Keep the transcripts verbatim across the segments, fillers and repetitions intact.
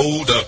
Hold up.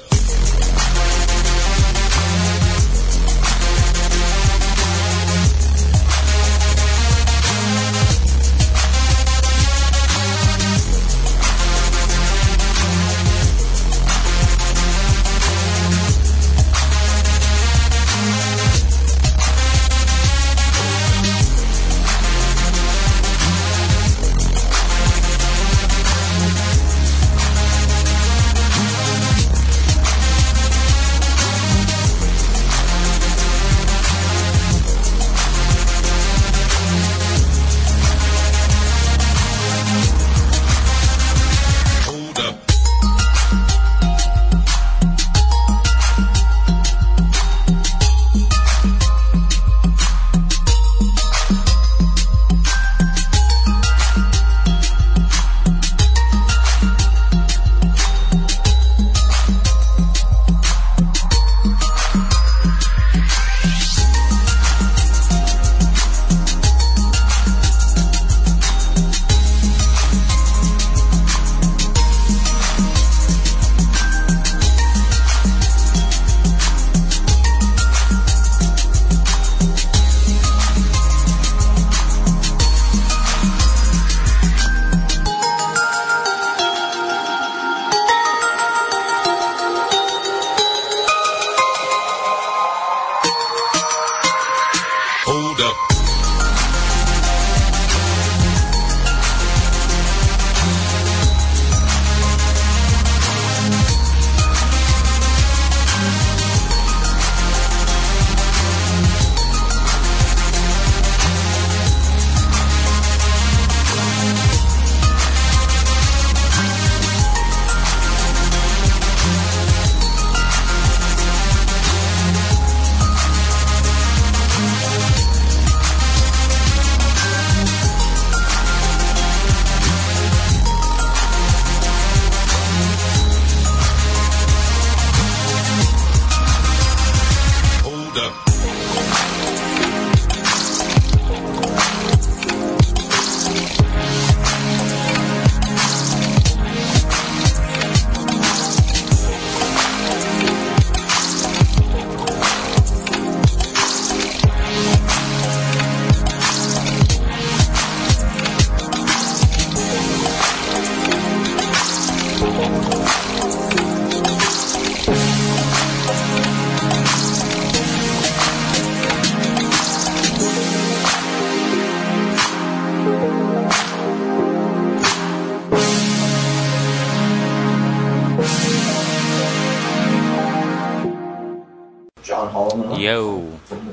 Yo,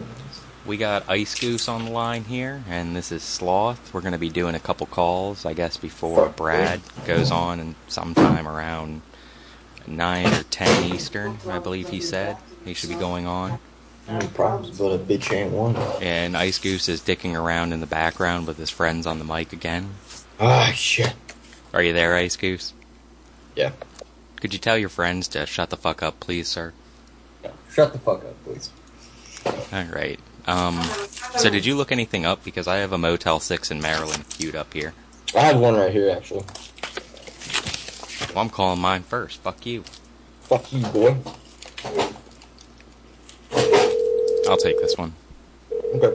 we got Ice Goose on the line here, and this is Sloth. We're going to be doing a couple calls, I guess, before Brad goes on, and sometime around nine or ten Eastern, I believe he said. He should be going on. No problems, but a bitch ain't one. And Ice Goose is dicking around in the background with his friends on the mic again. Ah, shit. Are you there, Ice Goose? Yeah. Could you tell your friends to shut the fuck up, please, sir? Yeah. Shut the fuck up, please. Alright. Um, so did you look anything up? Because I have a Motel six in Maryland queued up here. I have one right here, actually. Well, I'm calling mine first. Fuck you. Fuck you, boy. I'll take this one. Okay.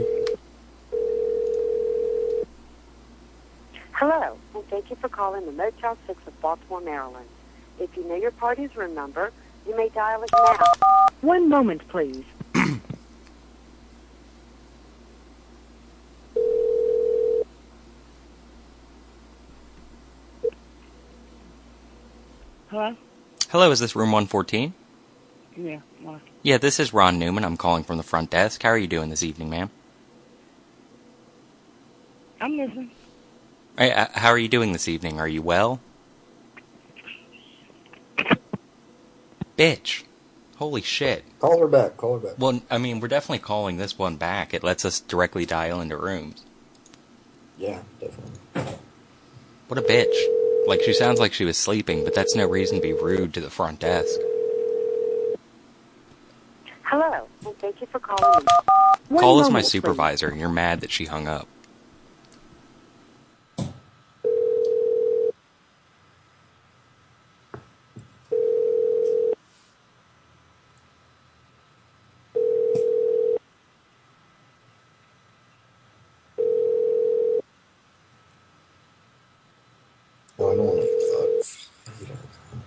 Hello, and thank you for calling the Motel six of Baltimore, Maryland. If you know your party's room number, you may dial it now. One moment, please. Hello? Hello, is this room one fourteen? Yeah, what? Yeah, this is Ron Newman. I'm calling from the front desk. How are you doing this evening, ma'am? I'm listening. Hey, uh, how are you doing this evening? Are you well? Bitch. Holy shit. Call her back, call her back. Well, I mean, we're definitely calling this one back. It lets us directly dial into rooms. Yeah, definitely. What a bitch. Like, she sounds like she was sleeping, but that's no reason to be rude to the front desk. Hello, and thank you for calling. One Call us my moment, supervisor, and you're mad that she hung up. No, I don't want to fuck. You know.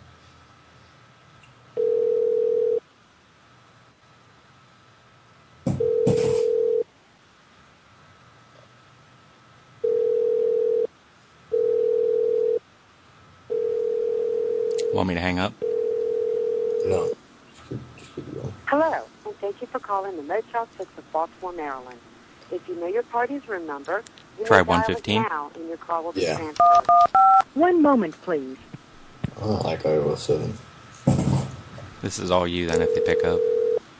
Want me to hang up? No. Just keep, just keep it going. Hello, and thank you for calling the Motel six of Baltimore, Maryland. If you know your party's room number, you Try may dial one it fifteen. now, and your call will be Yeah. transferred. One moment, please. I don't like iOS seven. This is all you then if they pick up.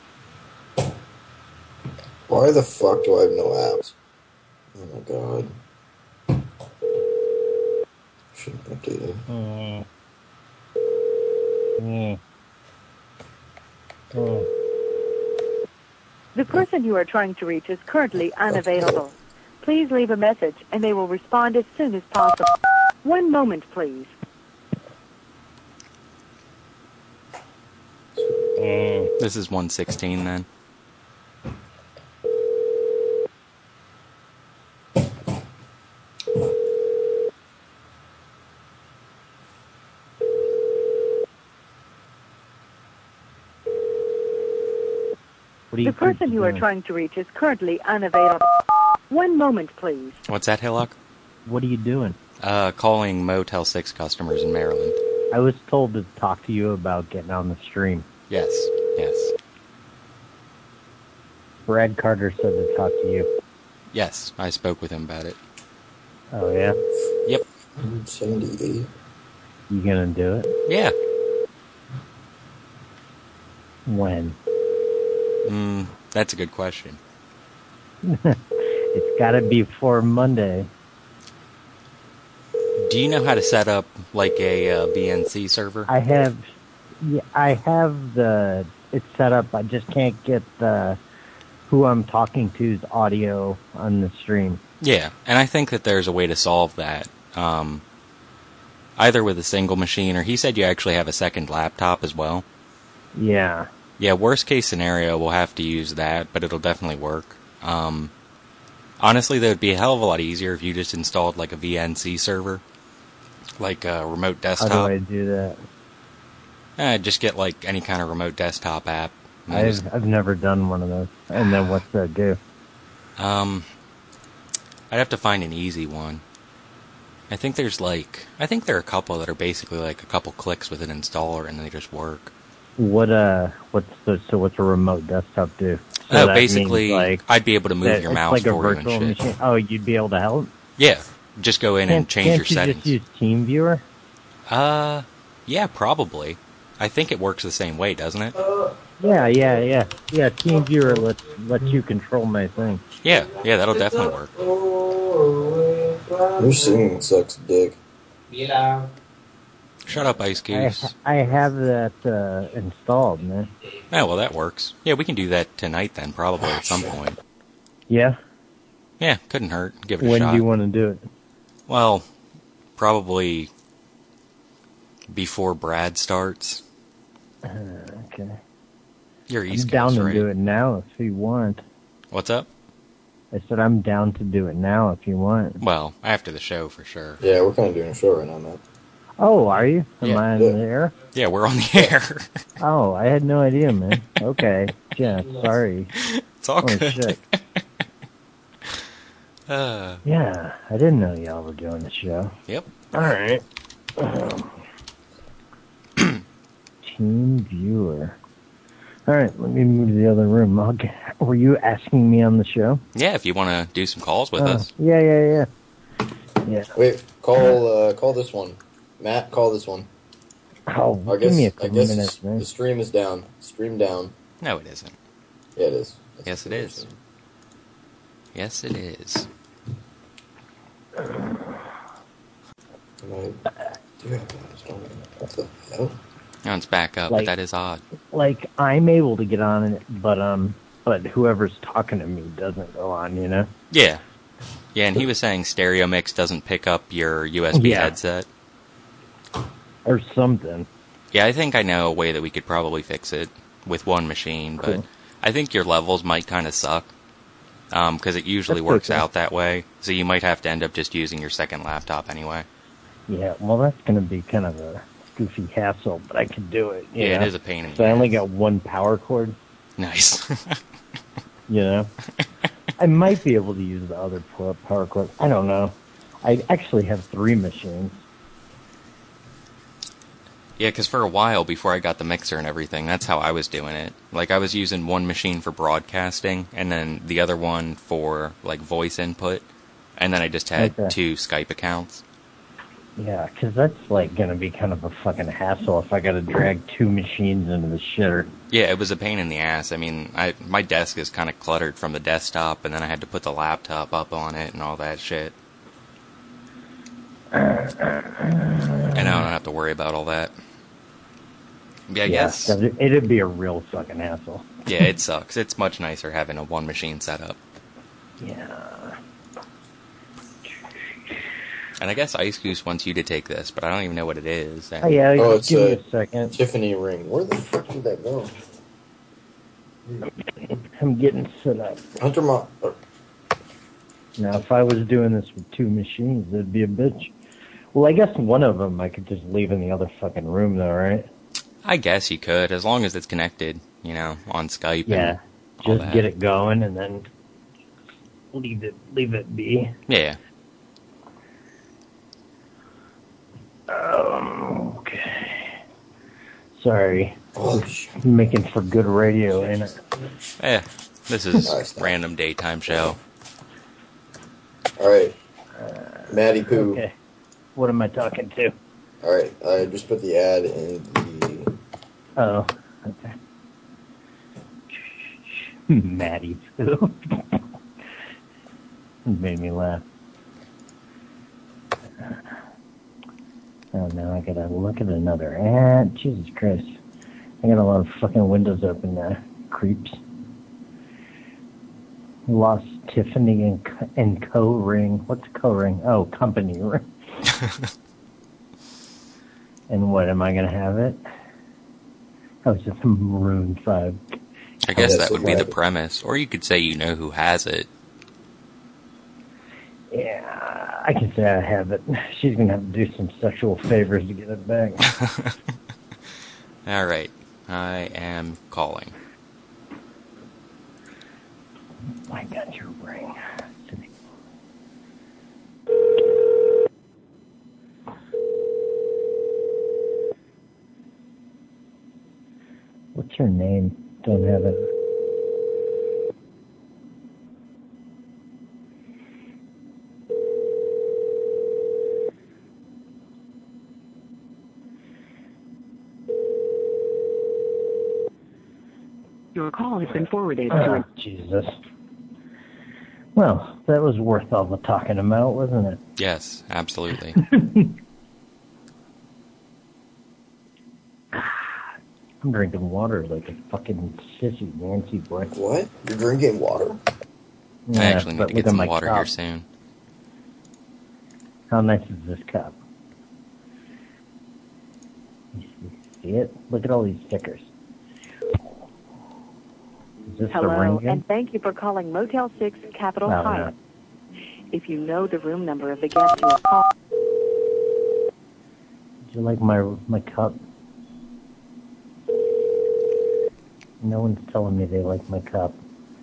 Why the fuck do I have no apps? Oh my god. Shouldn't update it. Mm. Mm. Mm. The person you are trying to reach is currently unavailable. Please leave a message and they will respond as soon as possible. One moment, please. Mm. This is one sixteen then. What do you The person think you you're are doing? trying to reach is currently unavailable. One moment, please. What's that, Hillock? What are you doing? Uh, calling Motel six customers in Maryland. I was told to talk to you about getting on the stream. Yes, yes, Brad Carter said to talk to you. yes. I spoke with him about it. Oh, yeah? Yep. one seventy-eight. You gonna do it? Yeah. When? Mm, that's a good question. It's gotta be for Monday. Do you know how to set up like a uh, V N C server? I have, yeah, I have the, it's set up, I just can't get the, who I'm talking to's audio on the stream. Yeah, and I think that there's a way to solve that. Um, either with a single machine, or he said you actually have a second laptop as well. Yeah. Yeah, worst case scenario, we'll have to use that, but it'll definitely work. Um, honestly, that would be a hell of a lot easier if you just installed like a V N C server, like a remote How desktop. do I do that? Eh, just get like any kind of remote desktop app. and then just- I've, I've never done one of those. And then what's that do? Um, I'd have to find an easy one. I think there's like, I think there are a couple that are basically like a couple clicks with an installer and they just work. What, uh, what's the, so what's a remote desktop do? So Oh, that basically, means, like, I'd be able to move that your it's mouse like a for you and virtual shit. machine. Oh, you'd be able to help? Yeah, just go in Can't, and change can't your you settings. just use TeamViewer? Uh, yeah, probably. I think it works the same way, doesn't it? Yeah, yeah, yeah. Yeah, TeamViewer lets, lets you control my thing. Yeah, yeah, that'll definitely work. Your singing sucks dick. Shut up, Ice I, Goose. I have that, uh, installed, man. Oh, well, that works. Yeah, we can do that tonight then, probably at some point. Yeah? Yeah, couldn't hurt. Give it a When shot. do you want to do it? Well, probably before Brad starts. Uh, okay. You're I'm East down Coast, to right? do it now if you want. What's up? I said I'm down to do it now if you want. Well, after the show, for sure. Yeah, we're kind of doing a show right now, Matt. Oh, are you? Am Yeah. I on Yeah. the air? Yeah, we're on the air. Oh, I had no idea, man. Okay. Yeah, sorry. It's all Oh, good. shit. Uh, Yeah, I didn't know y'all were doing the show. yep. All right. Um, Team Viewer. All right, let me move to the other room. I'll get, were you asking me on the show? Yeah, if you want to do some calls with Oh, us. yeah, yeah, yeah. Yeah. Wait, call uh, call this one. Matt, call this one. Oh, I give guess me a I couple guess minutes, the man. stream is down. Stream down. No, it isn't. Yeah, it is. That's Yes, it what is. Yes, it is. I'm saying. And I do have that. Don't I? What the hell? No, it's back up, Like- but that is odd. Like, I'm able to get on it, but, um, but whoever's talking to me doesn't go on, you know? Yeah. Yeah, and he was saying Stereo Mix doesn't pick up your U S B Yeah. headset. Or something. Yeah, I think I know a way that we could probably fix it with one machine, but Cool. I think your levels might kind of suck. Because it usually That's works okay. out that way. So you might have to end up just using your second laptop anyway. Yeah, well, that's going to be kind of a goofy hassle, but I can do it. you Yeah, know? it is a pain in the So I only ass. got one power cord, Nice. you know? I might be able to use the other po- power cord. I don't know. I actually have three machines. Yeah, because for a while, before I got the mixer and everything, that's how I was doing it. Like, I was using one machine for broadcasting, and then the other one for, like, voice input, and then I just had Okay. two Skype accounts. Yeah, because that's like going to be kind of a fucking hassle if I got to drag two machines into the shitter. Yeah, it was a pain in the ass. I mean, I my desk is kind of cluttered from the desktop, and then I had to put the laptop up on it and all that shit. And now I don't have to worry about all that. Yeah, I Yeah, guess. 'cause it, it'd be a real fucking hassle. Yeah, it sucks. It's much nicer having a one machine setup. Yeah. And I guess Ice Goose wants you to take this, but I don't even know what it is. And Oh, yeah, Oh, just it's give me a a second. Tiffany ring. Where the fuck did that go? I'm getting set up. Hunter Ma. uh, Now, if I was doing this with two machines, it'd be a bitch. Well, I guess one of them I could just leave in the other fucking room, though, right? I guess you could, as long as it's connected, you know, on Skype. Yeah, and all just that. get it going and then leave it, leave it be. Yeah. Um, okay. Sorry. Oh, shit. Making for good radio, ain't it? Eh, this is Nice. random daytime show. All right. Maddie Pooh. Okay. What am I talking to? All right. I just put the ad in the. Oh, okay. Maddie Pooh. Made me laugh. Oh, now I gotta look at another ad. Jesus Christ. I got a lot of fucking windows open now. Creeps. Lost Tiffany and Co- and Co ring. What's Co ring? Oh, company ring. And what, am I gonna have it? Oh, it's just Maroon five. I guess Oh, that that's would be the right. premise. Or you could say you know who has it. Yeah, I can say I have it. She's gonna have to do some sexual favors to get it back. Alright, I am calling. I got your ring. What's her name? Don't have it. Your call has been forwarded to Oh, Jesus. Well, that was worth all the talking about, wasn't it? Yes, absolutely. I'm drinking water like a fucking sissy Nancy boy. What? You're drinking water? Yeah, I actually need but to look get at some my water cup. here soon. How nice is this cup? You see it? Look at all these stickers. Is this the Hello, ring again? and thank you for calling Motel six Capitol No, Hyatt. no. If you know the room number of the guest you have called, Did you like my my cup? No one's telling me they like my cup.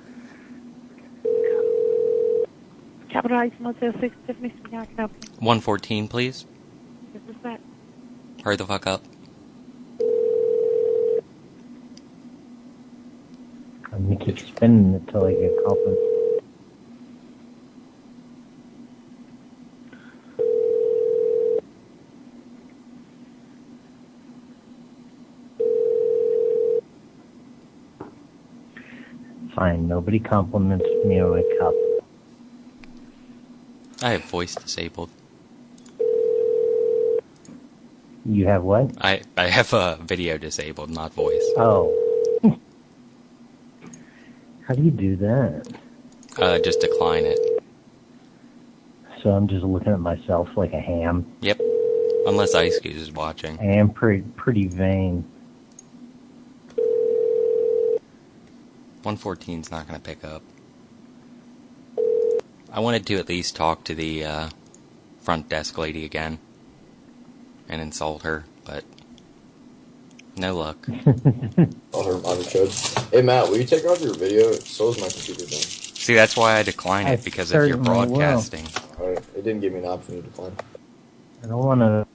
Capitol Heights Motel six, Tiffany speaking. How can I help you? one fourteen, please. This is that. Hurry the fuck up. I'm gonna keep spinning it till I get compliment. Fine, nobody compliments me on my cup. I have voice disabled. You have what? I, I have uh, video disabled, not voice. Oh. How do you do that? Uh, just decline it. So I'm just looking at myself like a ham. Yep. Unless Ice Goose is watching. I am pretty pretty vain. one fourteen's not going to pick up. I wanted to at least talk to the uh, front desk lady again. and insult her, but no luck. All her minor chode. Hey, Matt, will you take off your video? So is my computer done. See, that's why I decline it, I because if you're certainly will. broadcasting... Alright, it didn't give me an option to decline. I don't want to...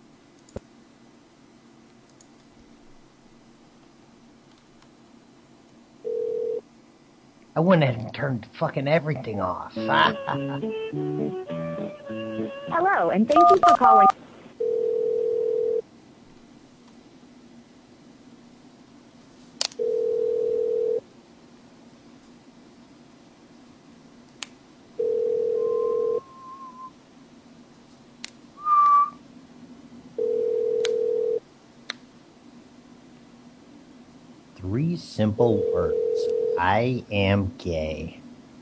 I went ahead and turned fucking everything off. Hello, and thank you for calling. Three simple words. I am gay.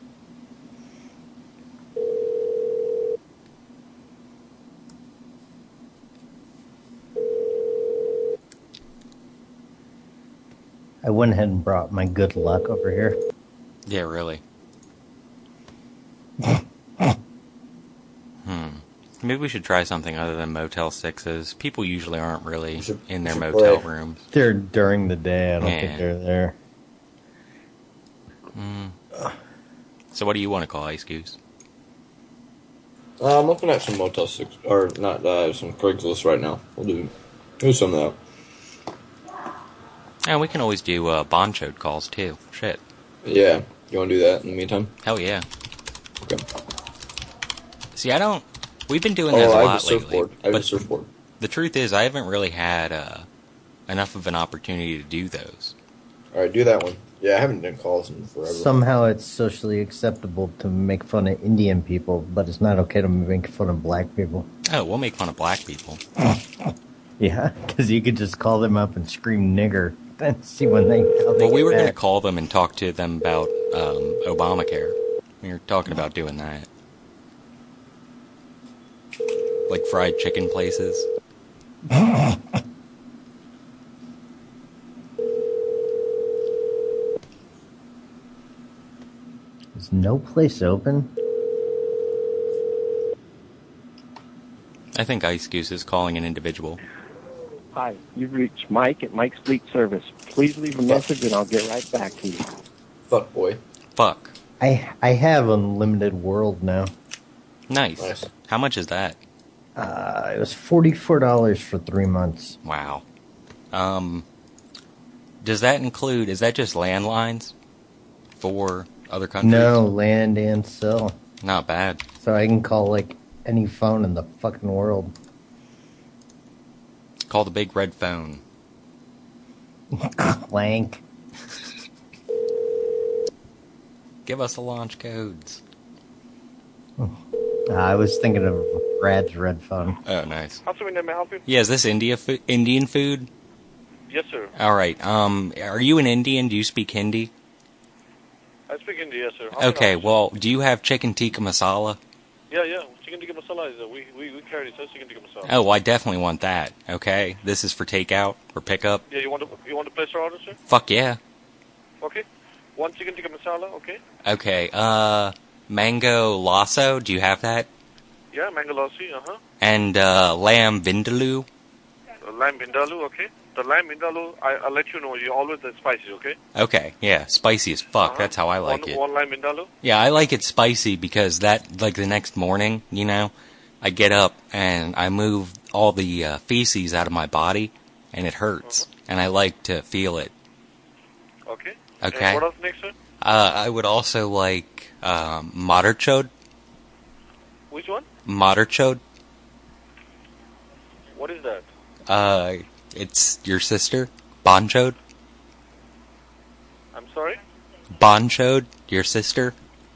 I went ahead and brought my good luck over here. Yeah, really. hmm. Maybe we should try something other than Motel sixes. People usually aren't really should, in their should motel play. rooms. They're during the day. I don't Yeah. think they're there. Mm. So what do you want to call Ice Goose? Uh, I'm looking at some Motel six, or not, uh, some Craigslist right now. We'll do, do some of that. And we can always do uh, Bonchode calls, too. Shit. Yeah, you want to do that in the meantime? Hell yeah. Okay. See, I don't... We've been doing Oh, this a I have a lot lately. surfboard. I have a But surfboard. the truth is, I haven't really had uh, enough of an opportunity to do those. Alright, do that one. Yeah, I haven't done calls in forever. Somehow it's socially acceptable to make fun of Indian people, but it's not okay to make fun of black people. Oh, we'll make fun of black people. Yeah, because you could just call them up and scream nigger and see when they. How they Well, we get were going to back. call them and talk to them about um, Obamacare. We were talking about doing that. Like fried chicken places. Is no place open? I think Ice Goose is calling an individual. Hi, you've reached Mike at Mike's Fleet Service. Please leave a message and I'll get right back to you. Fuck boy. Fuck. I I have unlimited world now. Nice. Nice. How much is that? Uh, it was forty-four dollars for three months. Wow. Um, does that include, is that just landlines for other countries? No, land and cell. Not bad. So I can call like any phone in the fucking world. Call the big red phone. Clank. Give us the launch codes. Uh, I was thinking of Brad's red phone. Oh, nice. How's it, may I help you? Yeah, is this India fo- Indian food? Yes, sir. All right. Um, are you an Indian? Do you speak Hindi? I speak Hindi, yes, sir. How can I Okay. help you? Well, do you have chicken tikka masala? Yeah, yeah. Chicken tikka masala is uh, we we we carry this chicken tikka masala. Oh, well, I definitely want that. Okay. This is for takeout or pickup. Yeah, you want to you want to place your order, sir? Fuck yeah. Okay. One chicken tikka masala, okay. Okay. Uh, mango lasso. Do you have that? Yeah, mango lassi, uh huh. And uh, lamb vindaloo. Uh, lamb vindaloo, okay. The lamb vindaloo, I I'll let you know. You always the spicy, okay? Okay. Yeah, spicy as fuck. Uh-huh. That's how I like one, it. One lamb vindaloo. Yeah, I like it spicy because that, like the next morning, you know, I get up and I move all the uh, feces out of my body and it hurts. Uh-huh. And I like to feel it. Okay. Okay. And what else next, sir? Uh, I would also like um, Madarchode. Which one? Madarchode. What is that? Uh, it's your sister, Bonchode. I'm sorry. Bonchode, your sister.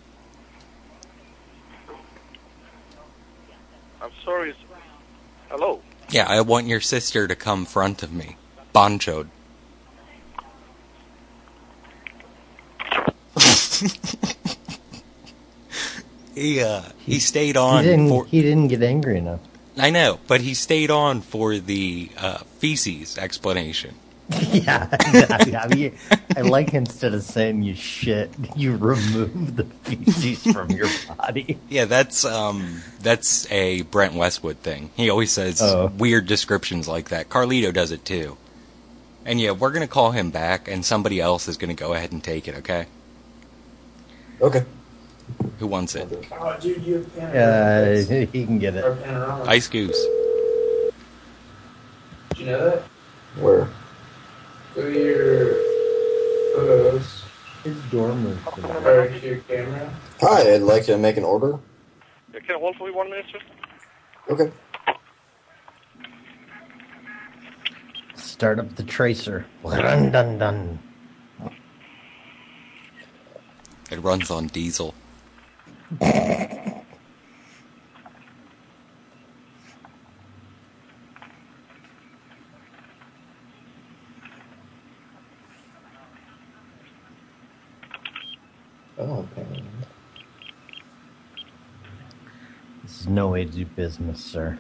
I'm sorry. It's... Hello. Yeah, I want your sister to come front of me. Bonchode. he uh, he stayed on. He didn't, for, he didn't get angry enough. I know, but he stayed on for the uh, feces explanation. Yeah, I mean, I like instead of saying you shit, you remove the feces from your body. Yeah, that's um, that's a Brent Westwood thing. He always says Oh. weird descriptions like that. Carlito does it too. And yeah, we're gonna call him back, and somebody else is gonna go ahead and take it. Okay? Okay. Who wants it? Oh, dude, you have Uh, panorama. he can get Or it. panorama. Ice Goose. Did you know that? Where? Go to your photos. His dormer. Or to your camera. Hi, I'd like to make an order. Yeah, can you hold for me one minute, sir? Okay. Start up the tracer. Dun dun dun. It runs on diesel. Oh, okay. This is no way to do business, sir.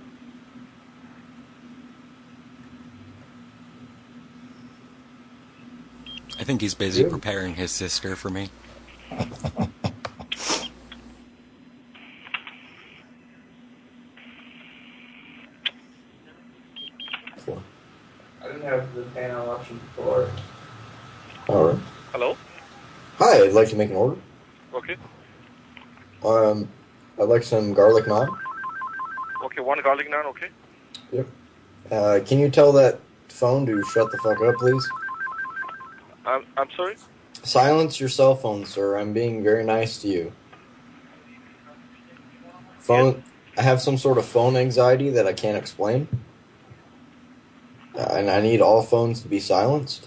I think he's busy Good. preparing his sister for me. Cool. I didn't have the panel option before. All right. Hello? Hi, I'd like to make an order. Okay. Um, I'd like some garlic naan. Okay, one garlic naan, okay? Yep. Uh, can you tell that phone to shut the fuck up, please? I'm, I'm sorry? Silence your cell phone, sir. I'm being very nice to you. Phone. I have some sort of phone anxiety that I can't explain. Uh, and I need all phones to be silenced.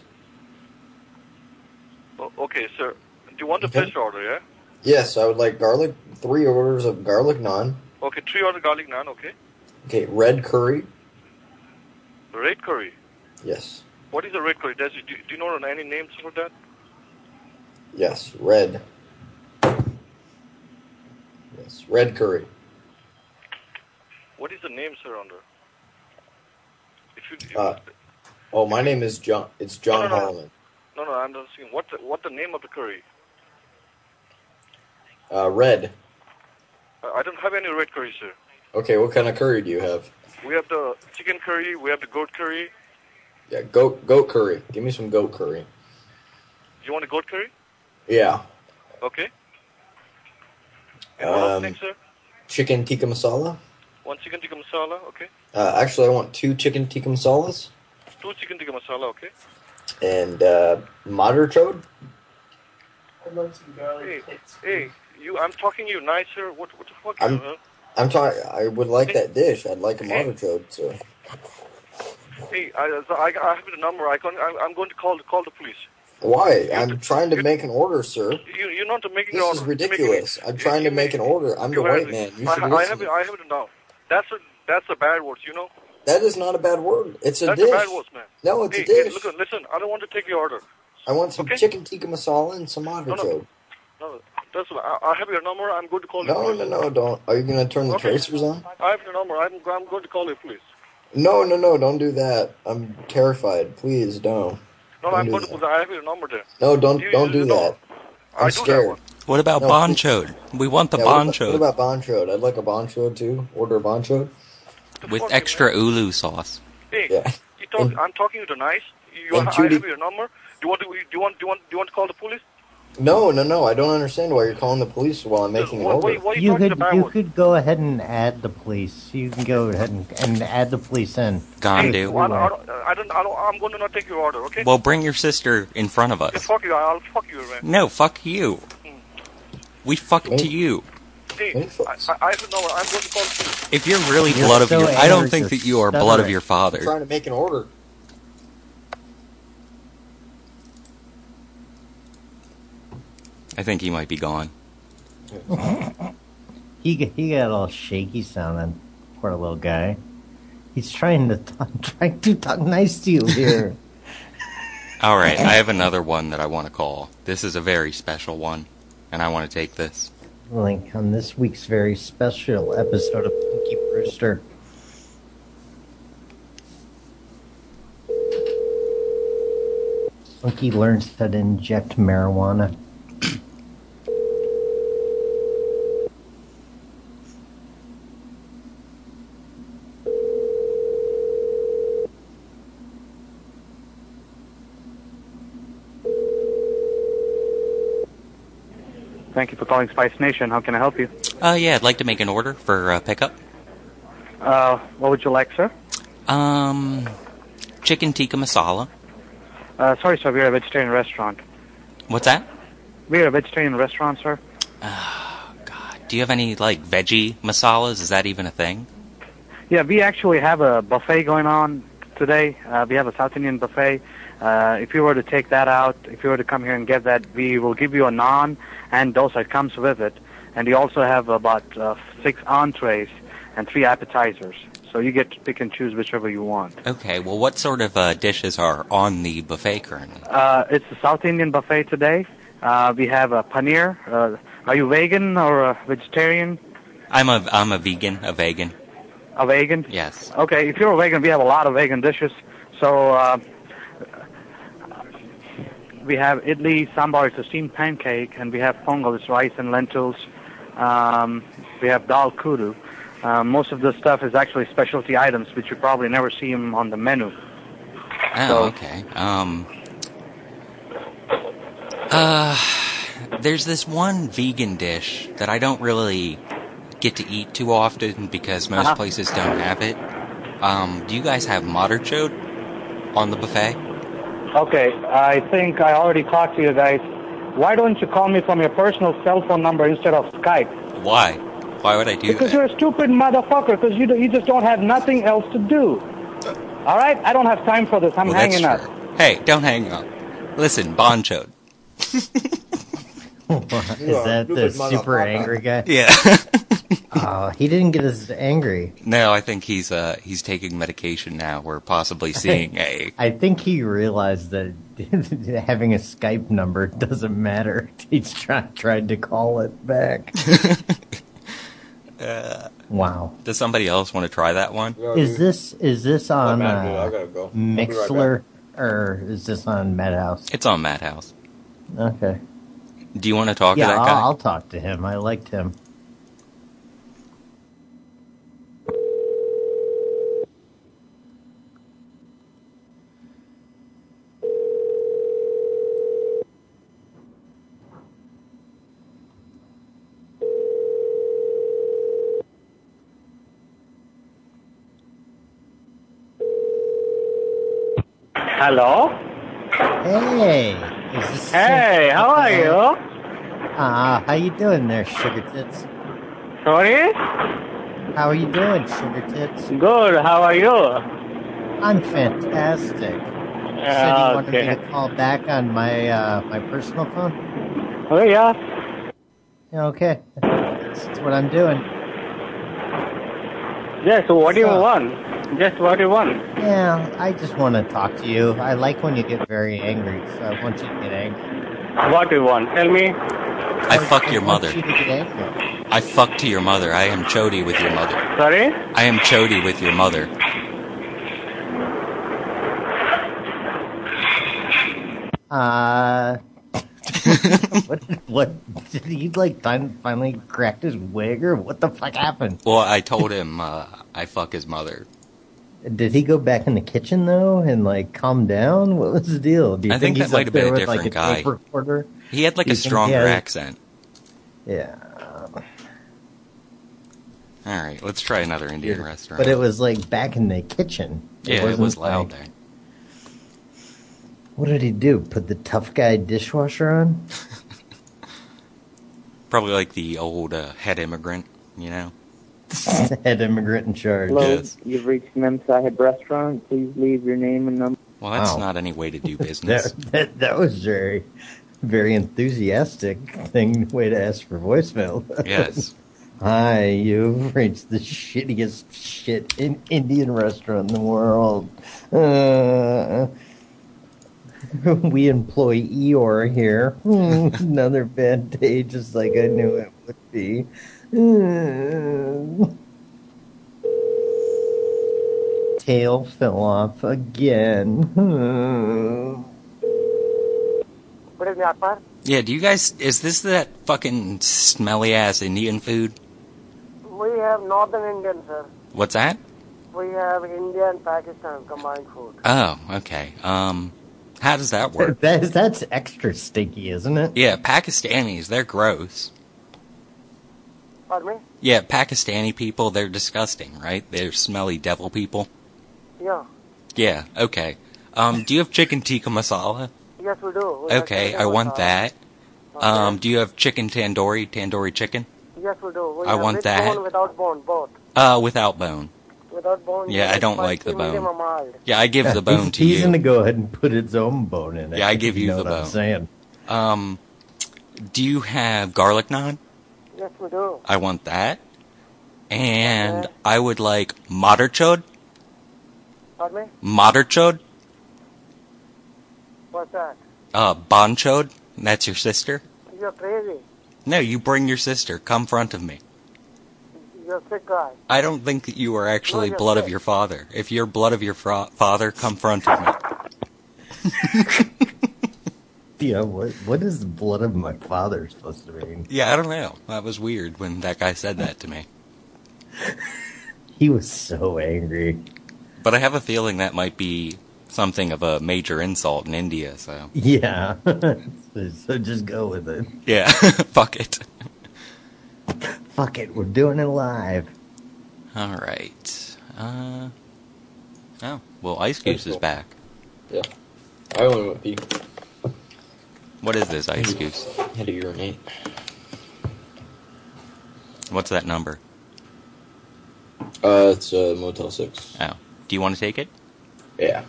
O- okay, sir. Do you want to Okay. place your order, yeah? Yes, I would like garlic, three orders of garlic naan. Okay, three order garlic naan, okay? Okay, red curry. Red curry. Yes. What is a red curry? Does, do, do you know any names for that? Yes, red. Yes, red curry. What is the name, sir, under? If you, if, Uh, oh, my name is John. It's John No, no, no. Holloman. no, no, I'm just asking, what the, what the name of the curry? Uh, red. I, I don't have any red curry, sir. Okay, what kind of curry do you have? We have the chicken curry, we have the goat curry. Yeah, goat goat curry. Give me some goat curry. You want a goat curry? Yeah. Okay. And what else Um, next, sir? chicken tikka masala. One chicken tikka masala, okay. Uh, actually, I want two chicken tikka masalas Two chicken tikka masala, okay. and uh, madar chode. I'd like some garlic Hey, hits. hey, you, I'm talking you nice, sir. What, what the fuck? I'm- huh? I'm talking. I would like that dish. I'd like a Hey. madar chode. So Hey, I, so I, I have the number. I can, I'm, I'm going to call, call the police. why? I'm trying to you- make an order, sir. You, you're not making This an is order. You're ridiculous. making- I'm trying you to make an make- order. I'm the you white have- man. You I, should I listen. have it. I have it now. That's a, that's a bad word. You know. That is not a bad word. It's a That's dish. a bad word, man. No, it's hey, a dish. Hey, listen, listen. I don't want to take your order. I want some Okay. chicken tikka masala and some madar No, no. chode. No, that's what, I, I have your number. I'm going to call you. No, police. no, no, don't. Are you going to turn the Okay. tracers on? I have your number. I'm, I'm going to call you, please. No, no, no, don't do that. I'm terrified. Please, don't. No, Don't I'm do going that. to put. I have your number there. No, don't, You- don't you do know. that. I I'm do that scared. one. What about No, bon please. chode? We want the Yeah, bon what, about, what chode about bonchode? I'd like a bonchode too. Order a bonchode. The with fuck, extra man? ulu sauce. Hey, Yeah. you talk, And- I'm talking to the nice. You, and I Judy- have your number. Do you want to? Do you want? Do you want? Do you want to call the police? No, no, no. I don't understand why you're calling the police while I'm making an Why, why, order. why are you, You talking could about you word? could go ahead and add the police. You can go ahead and, and add the police in. Gone, Hey, dude. well, I, don't, I don't. I don't. I'm going to not take your order. Okay? Well, bring your sister in front of Yeah, us. fuck you. I'll fuck you, man. No, fuck you. We fuck Me? to you. Hey, Hey, I, folks. I, I have a number. I'm going to call the police. If you're really You're blood of so your, I don't angry, think just that you are stutter blood of it. your I'm father. trying to make an order. I think he might be gone. He got- he got all shaky sounding. Poor little guy. He's trying to talk, trying to talk nice to you here. All right, I have another one that I want to call. This is a very special one, and I want to take this. Link on this week's very special episode of Pinky Brewster. Monkey learns how to inject marijuana. Thank you for calling Spice Nation. How can I help you? Uh, yeah, I'd like to make an order for uh, pickup. Uh, what would you like, sir? Um, chicken tikka masala. Uh, sorry, sir. We're a vegetarian restaurant. What's that? We're a vegetarian restaurant, sir. Oh, God. Do you have any, like, veggie masalas? Is that even a thing? Yeah, we actually have a buffet going on today. Uh, we have a South Indian buffet. Uh, if you were to take that out, if you were to come here and get that, we will give you a naan and dosa. It comes with it. And we also have about uh, six entrees and three appetizers. So you get to pick and choose whichever you want. Okay, well, what sort of uh, dishes are on the buffet currently? Uh, it's a South Indian buffet today. Uh, we have a paneer. Uh, are you vegan or a vegetarian? I'm a, I'm a vegan, a vegan. A vegan? Yes. Okay, if you're a vegan, we have a lot of vegan dishes. So uh, we have idli, sambar, it's a steamed pancake, and we have pongal, it's rice and lentils. Um, we have dal kudu. Uh, most of the stuff is actually specialty items, which you probably never see them on the menu. Oh, So- okay. Um, uh, there's this one vegan dish that I don't really get to eat too often because most Uh-huh. places don't have it. Um, do you guys have madar chode on the buffet? Okay, I think I already talked to you guys. Why don't you call me from your personal cell phone number instead of Skype? Why? Why would I do Because that? you're a stupid motherfucker, because you, do- you just don't have nothing else to do. All right? I don't have time for this. I'm Well, that's hanging up. true. Hey, don't hang up. Listen, bon chode. Is that the super angry guy? Yeah. Oh, he didn't get as angry. No, I think he's uh he's taking medication now. We're possibly seeing a. I think he realized that having a Skype number doesn't matter. He's try- tried to call it back. Uh, Wow. does somebody else want to try that one? Is this is this on bad, dude. I uh, gotta go. I'll be right Mixler or is this on Madhouse? It's on Madhouse. Okay. Do you want to talk Yeah, to that I'll, guy? I'll talk to him. I liked him. Hello? Hey. Is this Hey, how are you? Uh, how you doing there, Sugar Tits? Sorry? How are you doing, Sugar Tits? Good, how are you? I'm fantastic. You said you wanted me to call back on my uh, my personal phone? Oh, yeah. Yeah, okay. That's, that's what I'm doing. Yes, so what do you So- want? Just what you want. Yeah, I just want to talk to you. I like when you get very angry, so I want you to get angry. What do you want? Tell me. I fucked your I want mother. you to get angry. I fucked to your mother. I am chody with your mother. Sorry? I am chody with your mother. Uh, what? What? Did he like fin- finally cracked his wig, or what the fuck happened? Well, I told him uh, I fuck his mother. Did he go back in the kitchen though and like calm down? What was the deal? Do you I think he's that might up have been there a with, different like, a guy. tape recorder? He had like Do a you think he stronger has- accent. Yeah. All right, let's try another Indian Yeah. restaurant. But it was like back in the kitchen. yeah, it wasn't, was loud like- there. What did he do? Put the tough guy dishwasher on? Probably like the old uh, head immigrant, you know. Head immigrant in charge. Hello, Yes. you've reached Mem Sahib Restaurant. Please leave your name and number. Well, that's Wow. not any way to do business. That, that that was very, very enthusiastic thing way to ask for voicemail. Yes. Hi, you've reached the shittiest shit in Indian restaurant in the world. Uh, we employ Eeyore here. Hmm, another bad day, just like I knew it would be. Uh, tail fell off again. Hmm. What is Myanmar? Yeah, do you guys, is this that fucking smelly ass Indian food? We have Northern Indian, sir. What's that? We have India and Pakistan combined food. Oh, okay. Um, how does that work? That, that's extra stinky, isn't it? Yeah, Pakistanis, they're gross. Pardon me? Yeah, Pakistani people, they're disgusting, right? They're smelly devil people. Yeah. Yeah, okay. Um, do you have chicken tikka masala? Yes, we do. We have Okay, chicken I want masala. that. Um, do you have chicken tandoori, tandoori chicken? Yes, we do. We I have want with that. bone, without bone, both. Uh, without bone. Without bone. Yeah, you I don't spicy, like the medium, bone. or mild. Yeah, I give Yeah, the bone he's, to he's you. gonna go ahead and put his own bone in it. Yeah, I give if you know the what I'm bone. saying. Um, do you have garlic naan? Yes, we do. I want that. And Okay. I would like madarchod. Pardon me? Madarchod. What's that? Uh, bonchod. That's your sister? You're crazy. No, you bring your sister. Come front of me. You're a sick guy. I don't think that you are actually No, you're blood of sick. your father. If you're blood of your fra- father, come front of me. Yeah, what what is the blood of my father supposed to mean? Yeah, I don't know. That was weird when that guy said that to me. He was so angry. But I have a feeling that might be something of a major insult in India, so. Yeah. so, so just go with it. Yeah, fuck it. Fuck it, we're doing it live. Alright. Uh. Oh, well, Ice Goose is back. Yeah. I only went pee. What is this, Ice Goose? Had to urinate. What's that number? Uh, it's uh, Motel six. Oh. Do you want to take it? Yeah.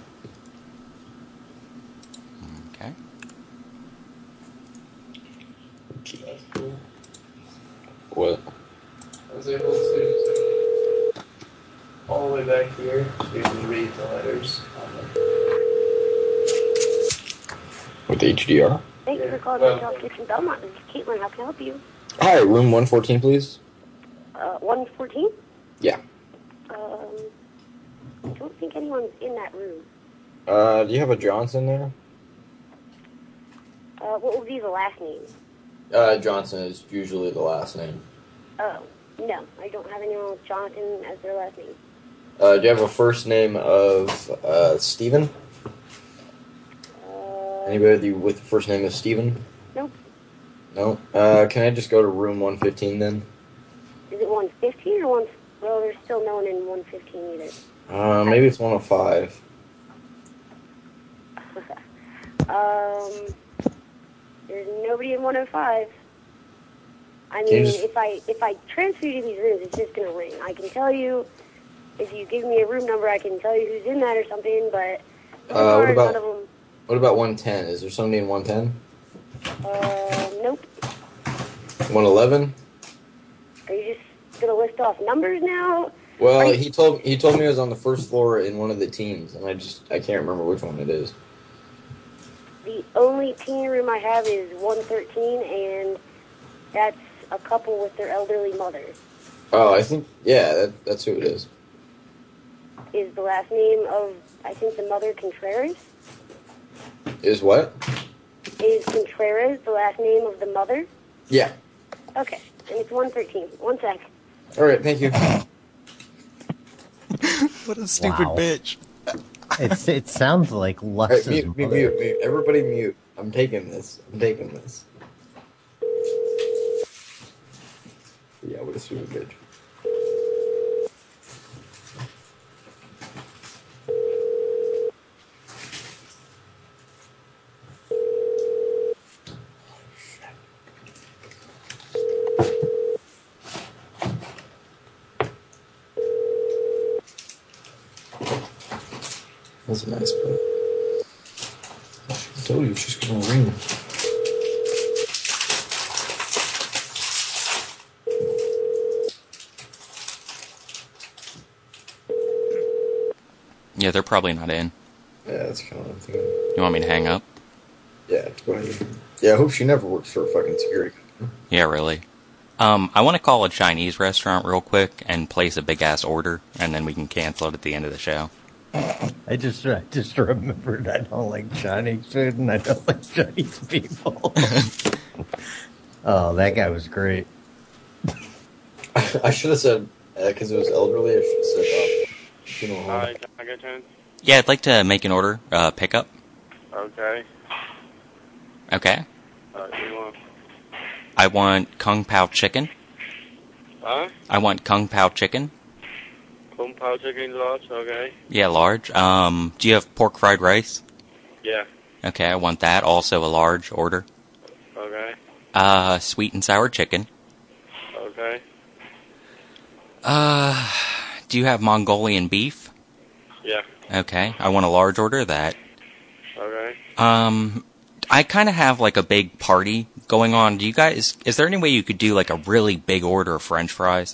Okay. What? I was able to, to all the way back here to be able to read the letters on the With H D R? Thank you for calling Well- Motel six in Belmont. This is Caitlin. How can I help you? Hi, room one fourteen, please. Uh, one fourteen? Yeah. Um, I don't think anyone's in that room. Uh, do you have a Johnson there? Uh, what would be the last name? Uh, Johnson is usually the last name. Oh, no. I don't have anyone with Jonathan as their last name. Uh, do you have a first name of, uh, Steven? Uh, Anybody with the first name of Steven? Nope. No? Uh, can I just go to room one fifteen then? Is it one fifteen or one... Well, there's still no one in one fifteen either. Uh, maybe it's one oh five. um, there's nobody in one oh five. I Can you mean, just- if I if I transfer you to these rooms, it's just gonna ring. I can tell you, if you give me a room number, I can tell you who's in that or something. But so Uh, far, what about- none of them. What about one ten? Is there somebody in one ten? Uh, nope. one eleven? Are you just gonna list off numbers now? Well, Are you- he told he told me it was on the first floor in one of the teams, and I just I can't remember which one it is. The only teen room I have is one thirteen, and that's a couple with their elderly mother. Oh, I think yeah, that, that's who it is. Is the last name of, I think, the mother Contreras? Is what? Is Contreras the last name of the mother? Yeah. Okay, and it's one thirteen. One sec. All right, thank you. What a stupid Wow. bitch. It's, it sounds like All right, Lux's mute, mute, mother. mute, mute. Everybody mute. I'm taking this. I'm taking this. Yeah, what a stupid bitch. That's a nice book. I told you she's gonna ring. Yeah, they're probably not in. Yeah, that's kind of what I'm thinking. You want me to hang up? Yeah, go ahead. Yeah, I hope she never works for a fucking security company. Yeah, really. Um, I want to call a Chinese restaurant real quick and place a big ass order, and then we can cancel it at the end of the show. I just I just remembered I don't like Chinese food and I don't like Chinese people. Oh, that guy was great. I should have said, because uh, it was elderly, I should have said, uh, funeral home. Hi, can I get in? Yeah, I'd like to make an order, uh, pickup. Okay. Okay. Uh, you want? I want Kung Pao chicken. Huh? I want Kung Pao chicken. Kung Pao chicken large, okay. Yeah, large. Um, do you have pork fried rice? Yeah. Okay, I want that. Also a large order. Okay. Uh, sweet and sour chicken. Okay. Uh, do you have Mongolian beef? Yeah. Okay, I want a large order of that. Okay. Um, I kind of have like a big party going on. Do you guys, is there any way you could do like a really big order of French fries?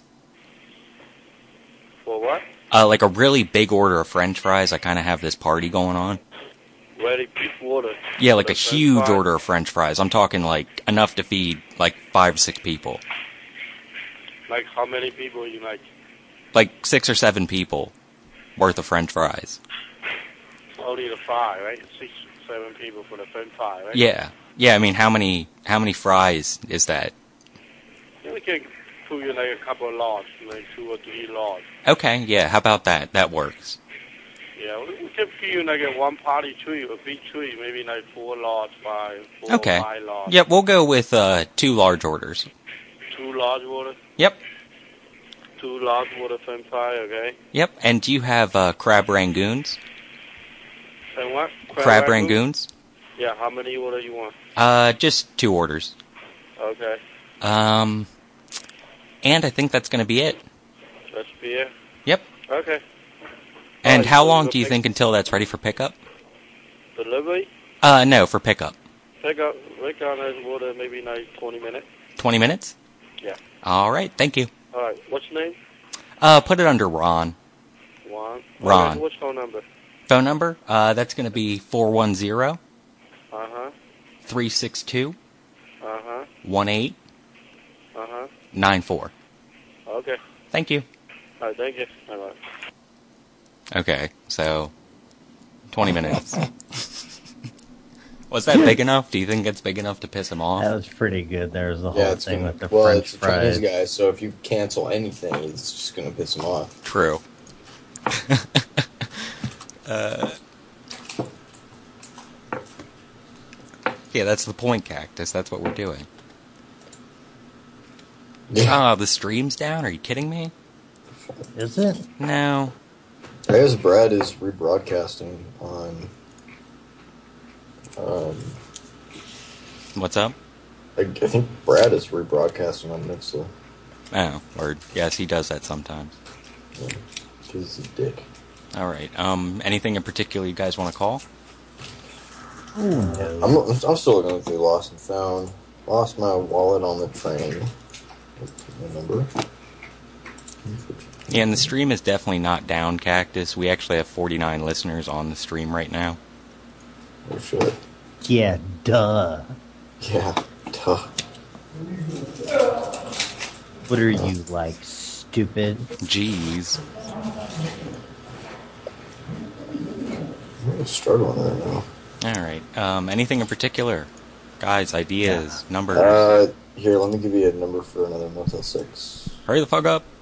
For what? Uh, like a really big order of French fries. I kind of have this party going on. Very big order. Yeah, like a French huge fries. order of French fries. I'm talking like enough to feed like five, six people. Like how many people you like? Like six or seven people worth of French fries. Only the fry, right? Six, seven people for the French fry, right? Yeah. Yeah, I mean, how many, how many fries is that? Yeah, we can put you like a couple of large, like two or three large. Okay, yeah, how about that? That works. Yeah, we we can put you like a one party tree, a big tree, maybe like four large, five, four, Okay. five large. Yep, we'll go with uh, two large orders. Two large water, Yep. two large water French fry, okay? Yep, and do you have uh, crab rangoons? And what? Crab ragout? rangoons? Yeah, how many water you want? Uh, just two orders. Okay. Um, and I think that's going to be it. That's beer? Yep. Okay. And Alright, how so long we'll do you pick- think until that's ready for pickup? Delivery? Uh, no, for pickup. Pick up, pick on that water maybe like twenty minutes. twenty minutes? Yeah. All right, thank you. Alright, what's your name? Uh, put it under Ron. Juan. Ron. Okay, what's phone number? Phone number? Uh, that's going to be four one zero, Uh-huh. three six two, Uh-huh. one eight Uh-huh. nine four. Okay. Thank you. Alright, thank you. Bye-bye. Okay, so twenty minutes. Was that big enough? Do you think it's big enough to piss him off? That was pretty good. There was the whole Yeah, it's thing gonna, with the well, French it's a fries. Chinese guy, so if you cancel anything, it's just gonna piss him off. True. uh, yeah, that's the point, Cactus. That's what we're doing. Oh, the stream's down? Are you kidding me? Is it? No. I guess Brad is rebroadcasting on. Um, What's up? I, I think Brad is rebroadcasting on Mixler. Oh, or yes, he does that sometimes. Yeah, he's a dick. All right. Um, anything in particular you guys want to call? I'm, I'm still going through Lost and Found. Lost my wallet on the train. Remember? Yeah, and the stream is definitely not down, Cactus. We actually have forty-nine listeners on the stream right now. Oh shit. Yeah, duh. Yeah, duh. What are you, like, stupid? Jeez. I'm struggling right now. Alright, um, anything in particular? Guys, ideas, numbers? Uh, here, let me give you a number for another Motel six. Hurry the fuck up.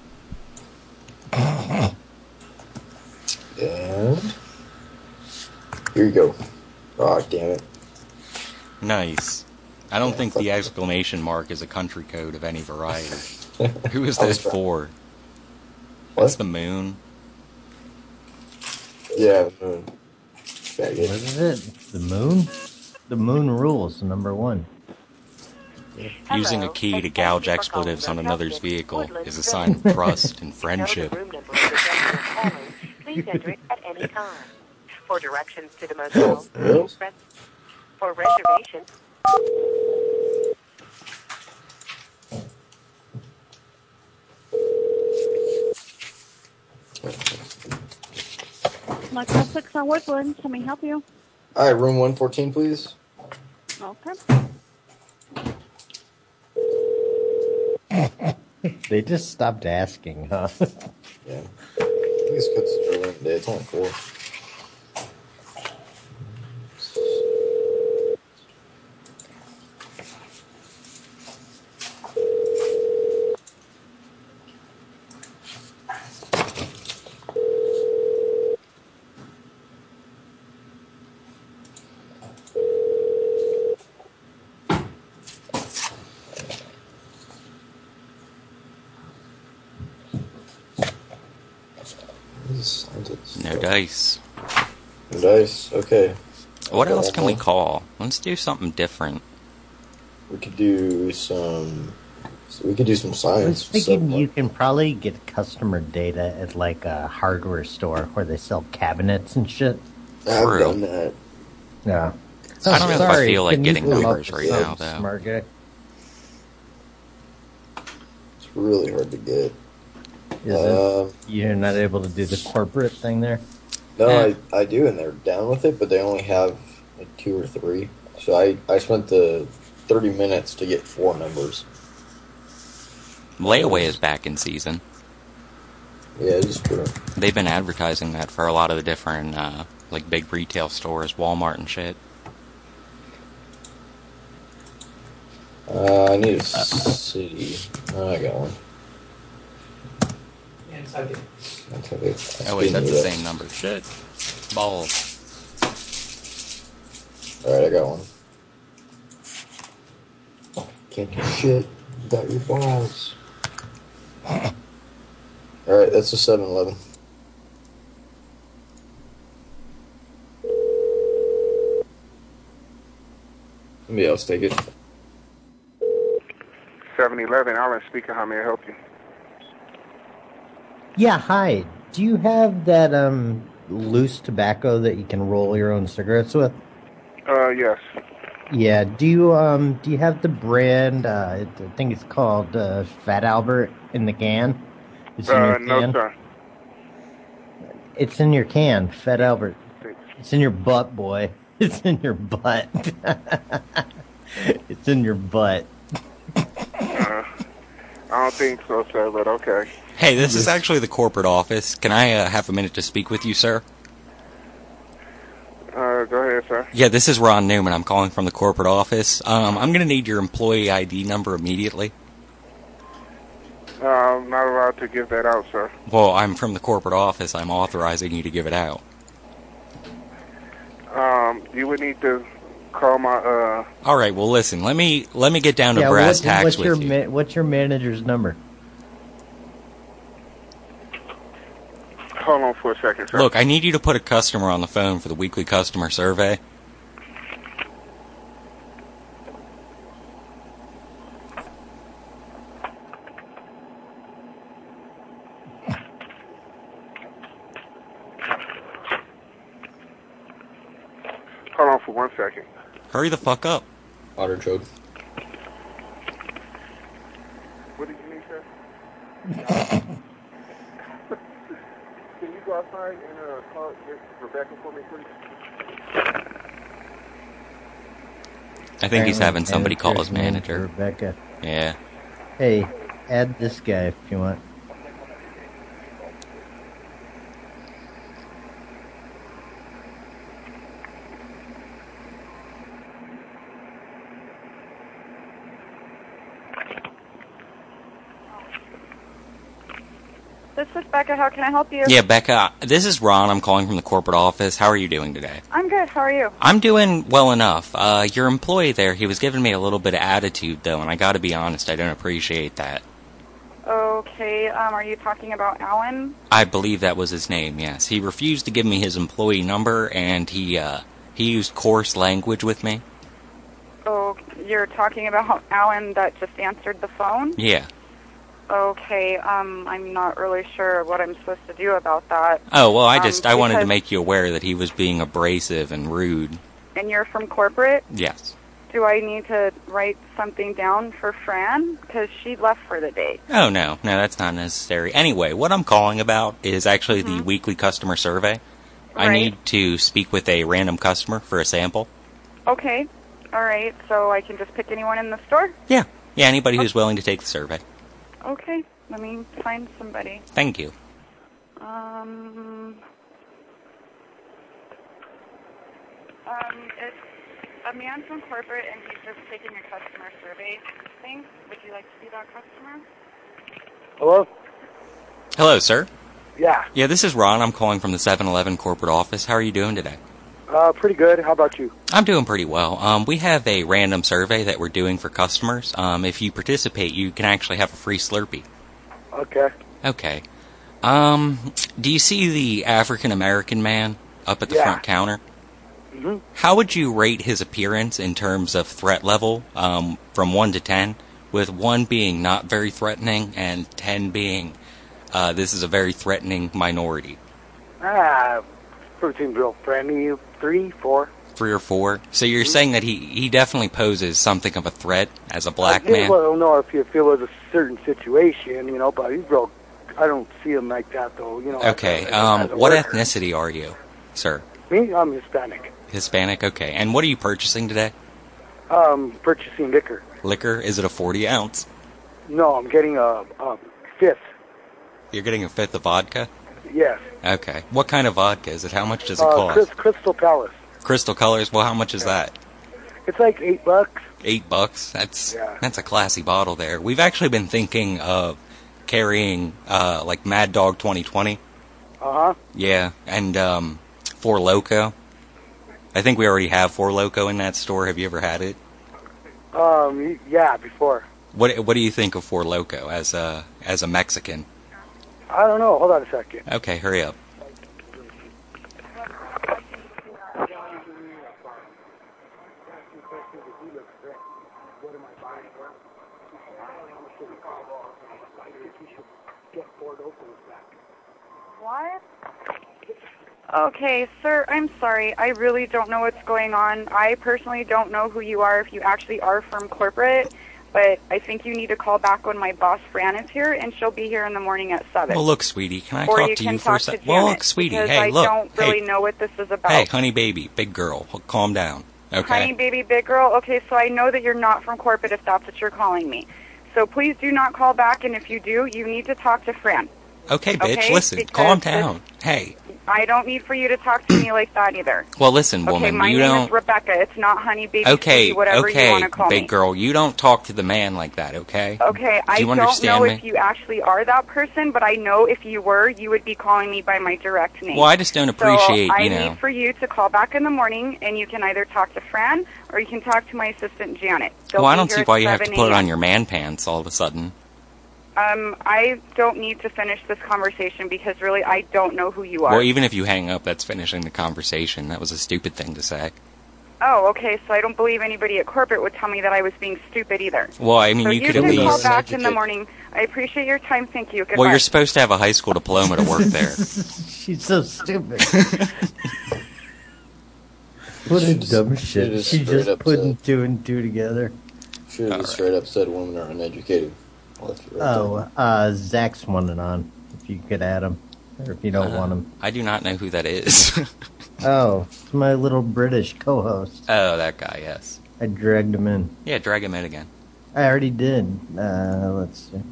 And here you go. Oh, damn it. Nice. I don't think the exclamation mark is a country code of any variety. Who is I was this trying- for? What? That's the moon. Yeah, the moon. Faggot. What is it? The moon? The moon rules, number one. Using a key to gouge expletives on another's vehicle is a sign of trust and friendship. Please enter it at any time. For directions to the motel, Oh, please press. For reservations, Motel six on Woodlands. Let me help you. Alright, room one fourteen, please. Okay. They just stopped asking, huh? Yeah. think it's because it's early in the day. It's only four. No dice. No dice. Okay. What Okay, else can we well, call? Let's do something different. We could do some. We could do some I was science. thinking you can probably get customer data at like a hardware store where they sell cabinets and shit. I've True. done that. Yeah. I don't know if I Sorry, feel like can you getting come up numbers with right some now, though. Smart guy. It's really hard to get. Is Um, it? You're not able to do the corporate thing there? No, I, I do, and they're down with it, but they only have like two or three. So I, I spent the thirty minutes to get four numbers. Layaway is back in season. Yeah, it is true. They've been advertising that for a lot of the different, uh, like, big retail stores, Walmart and shit. Uh, I need a city. Oh, I got one. Nantucket. Nantucket. Oh, wait, that's the same number. Shit. Balls. Alright, I got one. Can't do shit without your balls. Alright, that's a seven eleven. Somebody else take it. seven eleven, Alan speaker, how may I help you? Yeah, hi. Do you have that um loose tobacco that you can roll your own cigarettes with? Uh, yes. Yeah. Do you um do you have the brand? Uh, I think it's called uh, Fat Albert in the can. It's in Uh, your no, can. sir. It's in your can, Fat Albert. It's in your butt, boy. It's in your butt. It's in your butt. Uh, I don't think so, sir, but okay. Hey, this is actually the corporate office. Can I uh, have a minute to speak with you, sir? Uh, go ahead, sir. Yeah, this is Ron Newman. I'm calling from the corporate office. Um, I'm going to need your employee I D number immediately. Uh, I'm not allowed to give that out, sir. Well, I'm from the corporate office. I'm authorizing you to give it out. Um, you would need to call my, uh, All right, well, listen. Let me let me get down to Yeah, brass what- tacks what's with your you. ma- what's your manager's number? hold on for a second, sir. Look, I need you to put a customer on the phone for the weekly customer survey. Hold on for one second. Hurry the fuck up. Otter choke. What did you need, sir? Can you go outside and uh, call Miss Rebecca for me, please? I think he's Apparently having somebody call his manager's name is manager. Rebecca. Yeah. Hey, add this guy if you want. This is Becca. How can I help you? Yeah, Becca, this is Ron. I'm calling from the corporate office. How are you doing today? I'm good. How are you? I'm doing well enough. Uh, your employee there, he was giving me a little bit of attitude, though, and I gotta be honest, I don't appreciate that. Okay. Um, are you talking about Alan? I believe that was his name, yes. He refused to give me his employee number, and he, uh, he used coarse language with me. Oh, you're talking about Alan that just answered the phone? Yeah. Okay. Um, I'm not really sure what I'm supposed to do about that. Oh, well, I Um, just, I wanted to because- make you aware that he was being abrasive and rude. And you're from corporate? Yes. Do I need to write something down for Fran? Because she left for the day. Oh, no, no, that's not necessary. Anyway, what I'm calling about is actually the weekly customer survey. I Right. need to speak with a random customer for a sample. Okay. All right. So I can just pick anyone in the store? Yeah. Yeah, anybody who's willing to take the survey. Okay. Let me find somebody. Thank you. Um, um, it's a man from corporate, and he's just taking a customer survey thing. Would you like to be that customer? Hello? Hello, sir. Yeah. Yeah, this is Ron. I'm calling from the seven eleven corporate office. How are you doing today? Uh, pretty good. How about you? I'm doing pretty well. Um, we have a random survey that we're doing for customers. Um, if you participate, you can actually have a free Slurpee. Okay. Okay. Um, do you see the African-American man up at the Yeah. front counter? Mm-hmm. How would you rate his appearance in terms of threat level, um, from one to ten, with one being not very threatening and ten being, uh, this is a very threatening minority? Ah, pretty seems real friendly. Three, four. Three or four? So you're saying that he, he definitely poses something of a threat as a black I man? Well, no, if you if it was a certain situation, you know, but he's real. I don't see him like that, though. You know. Okay, as a- um, as a what worker. ethnicity are you, sir? Me, I'm Hispanic. Hispanic? Okay. And what are you purchasing today? Um, purchasing liquor. Liquor? Is it a forty ounce? No, I'm getting a, a fifth. You're getting a fifth of vodka? Yes. Okay. What kind of vodka is it? How much does it Uh, cost? Chris, Crystal Palace. Crystal Colors? Well, how much is that? It's like eight bucks. Eight bucks? That's Yeah. that's a classy bottle there. We've actually been thinking of carrying, uh, like Mad Dog twenty twenty. Uh huh. Yeah. And, um, Four Loko. I think we already have Four Loko in that store. Have you ever had it? Um, y- yeah, before. What What do you think of Four Loko as a as a Mexican? I don't know. Hold on a second. Okay, hurry up. What? Okay, sir, I'm sorry. I really don't know what's going on. I personally don't know who you are, if you actually are from corporate, but I think you need to call back when my boss, Fran, is here, and she'll be here in the morning at seven. Well, look, sweetie, can I or talk you to can you for a talk sec? to Well, Janet, look, sweetie, because hey, I look. don't really hey, know what this is about. hey, honey baby, big girl, calm down, okay? Honey, baby, big girl. Okay, so I know that you're not from corporate if that's what you're calling me. So please do not call back, and if you do, you need to talk to Fran. Okay, bitch, Okay, listen, because calm this- down. Hey, I don't need for you to talk to me like that either. well, listen, Okay, woman, my you name don't... is Rebecca. It's not honey, baby, Okay, sweetie, whatever you okay, want to call big me. girl, you don't talk to the man like that, okay? Okay, Do I you don't understand know me? if you actually are that person, but I know if you were, you would be calling me by my direct name. Well, I just don't appreciate, so I you know... need for you to call back in the morning, and you can either talk to Fran or you can talk to my assistant Janet. They'll Well, I be don't here see at why you have to seven put a m on your man pants all of a sudden. Um, I don't need to finish this conversation because really I don't know who you are. Well, even if you hang up, that's finishing the conversation. That was a stupid thing to say. Oh, okay, so I don't believe anybody at corporate would tell me that I was being stupid either. Well, I mean, so you you could at can call least... back in the morning. I appreciate your time. Thank you. Goodbye. Well, you're supposed to have a high school diploma to work there. She's so stupid. What a dumb shit. just She straight just up putting said- two and two together. Should have just straight up said women are uneducated. Left it right Oh, uh, Zach's wanted on. If you could add him. Or if you don't Uh, want him. I do not know who that is. Oh, it's my little British co-host. Oh, that guy, yes. I dragged him in. Yeah, drag him in again. I already did. Uh, let's see.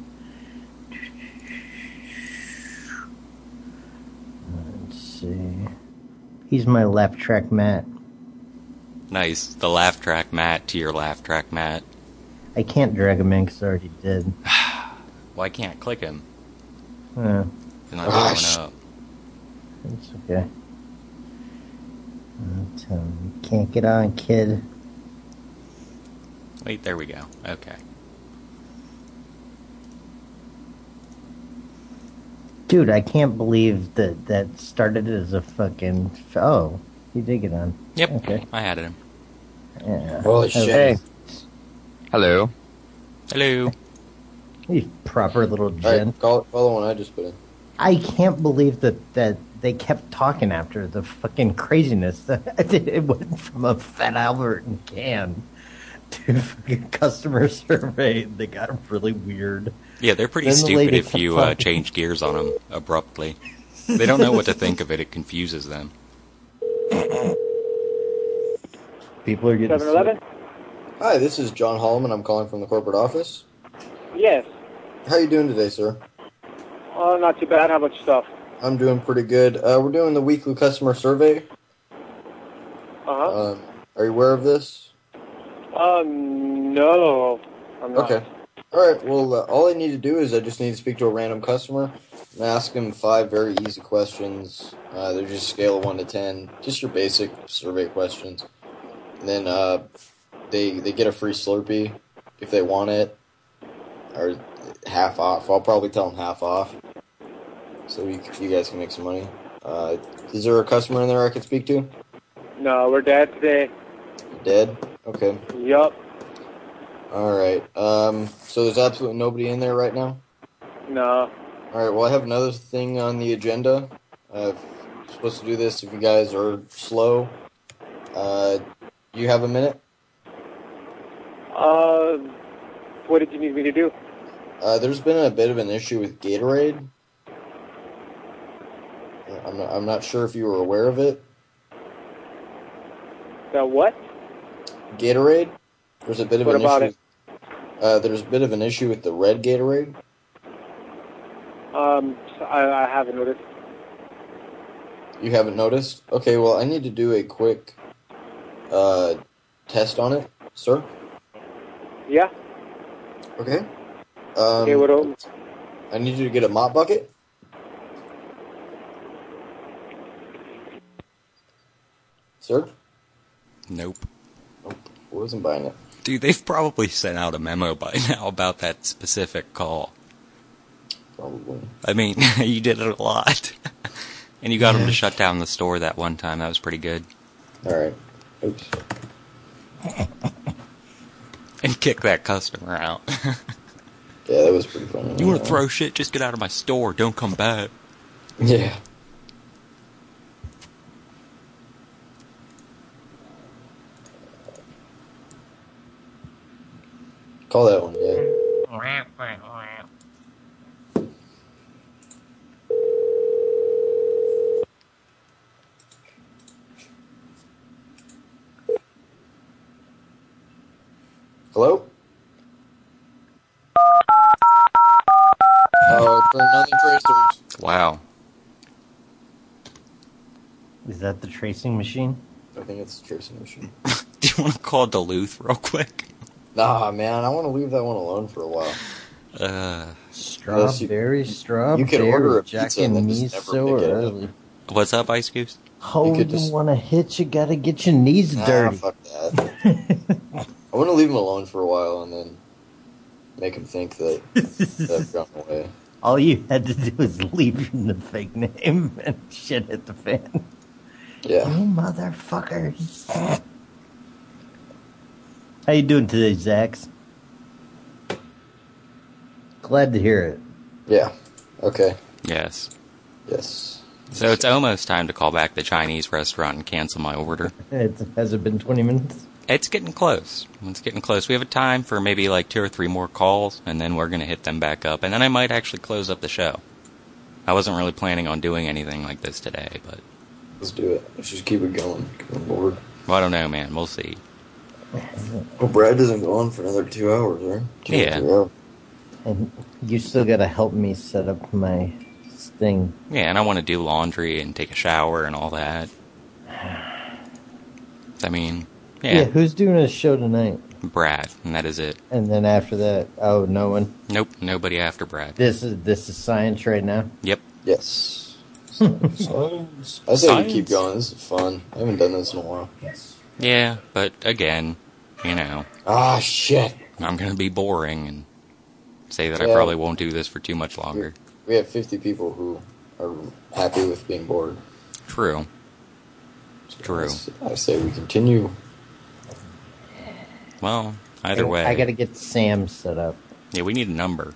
Let's see. He's my laugh track Matt. Nice. The laugh track Matt to your laugh track Matt. I can't drag him in because I already did. Well, I can't click him. Uh, It's not blowing up. It's okay. But, um, can't get on, kid. Wait, there we go. Okay. Dude, I can't believe that that started as a fucking... Oh, you did get on. Yep, Okay. I added him. Yeah. Holy shit. Okay. Hello. Hello. You proper little All gen. right, call, call the one I just put in. I can't believe that, that they kept talking after the fucking craziness. It went from a Fat Albert and can to fucking customer survey. They got really weird. Yeah, they're pretty Then the stupid lady if kept you uh, talking. change gears on them abruptly. They don't know what to think of it. It confuses them. People are getting seven eleven? Hi, this is John Holloman. I'm calling from the corporate office. Yes. How you doing today, sir? Oh, not too bad. How about yourself? I'm doing pretty good. Uh, we're doing the weekly customer survey. Uh-huh. Um, are you aware of this? Um, no. I'm not. Okay. All right. Well, uh, all I need to do is I just need to speak to a random customer and ask them five very easy questions. Uh, they're just scale of one to ten, just your basic survey questions. And then uh, they they get a free Slurpee if they want it, or half off. I'll probably tell them half off, so you you guys can make some money. Uh, is there a customer in there I could speak to? No, we're dead today. Dead? Okay. Yup. All right. Um, so there's absolutely nobody in there right now? No. All right. Well, I have another thing on the agenda. I'm supposed to do this if you guys are slow. Uh, you have a minute? Uh, what did you need me to do? Uh, there's been a bit of an issue with Gatorade. I'm not, I'm not sure if you were aware of it. The what? Gatorade? There's a bit of What an about issue. Uh, there's a bit of an issue with the red Gatorade. Um, I, I haven't noticed. You haven't noticed? Okay, well, I need to do a quick uh, test on it, sir. Yeah? Okay. Um, Okay, what else? I need you to get a mop bucket. Sir? Nope. Nope. I wasn't buying it. Dude, they've probably sent out a memo by now about that specific call. Probably. I mean, you did it a lot. And you got them to shut down the store that one time. That was pretty good. Alright. Oops. And kick that customer out. Yeah, that was pretty funny. You want to throw shit? Just get out of my store. Don't come back. Yeah. Call that one, yeah. Hello? Oh, it's nothing tracers. Wow. Is that the tracing machine? I think it's the tracing machine. Do you want to call Duluth real quick? Nah, man, I want to leave that one alone for a while. Uh, Strawberry, strawberry. You could order a Jack pizza and and then me just never so pick it up. early. What's up, Ice Goose? Oh, You you, could just- want to hit, you gotta get your knees Nah, dirty. fuck that. I want to leave him alone for a while and then make him think that I've gone away. All you had to do was leave him the fake name and shit hit the fan. Yeah. You motherfuckers. How you doing today, Zax? Glad to hear it. Yeah. Okay. Yes. Yes. So it's almost time to call back the Chinese restaurant and cancel my order. It, has it been twenty minutes? It's getting close. It's getting close. We have a time for maybe like two or three more calls, and then we're going to hit them back up. And then I might actually close up the show. I wasn't really planning on doing anything like this today, but... Let's do it. Let's just keep it going. Keep on board. Well, I don't know, man. We'll see. Well, Brad doesn't go on for another two hours, right? Two Yeah. or three hours. And you still gotta help me set up my thing. Yeah, and I want to do laundry and take a shower and all that. I mean, yeah. Yeah, who's doing a show tonight? Brad, and that is it. And then after that, oh, no one? Nope, nobody after Brad. This is this is science right now? Yep. Yes. Science. I say we keep going. This is fun. I haven't done this in a while. Yeah, but again, you know. Ah, shit. I'm going to be boring and say that I Yeah. probably won't do this for too much longer. We have fifty people who are happy with being bored. True. True. I say we continue. Well, either I, way. I gotta get Sam set up. Yeah, we need a number.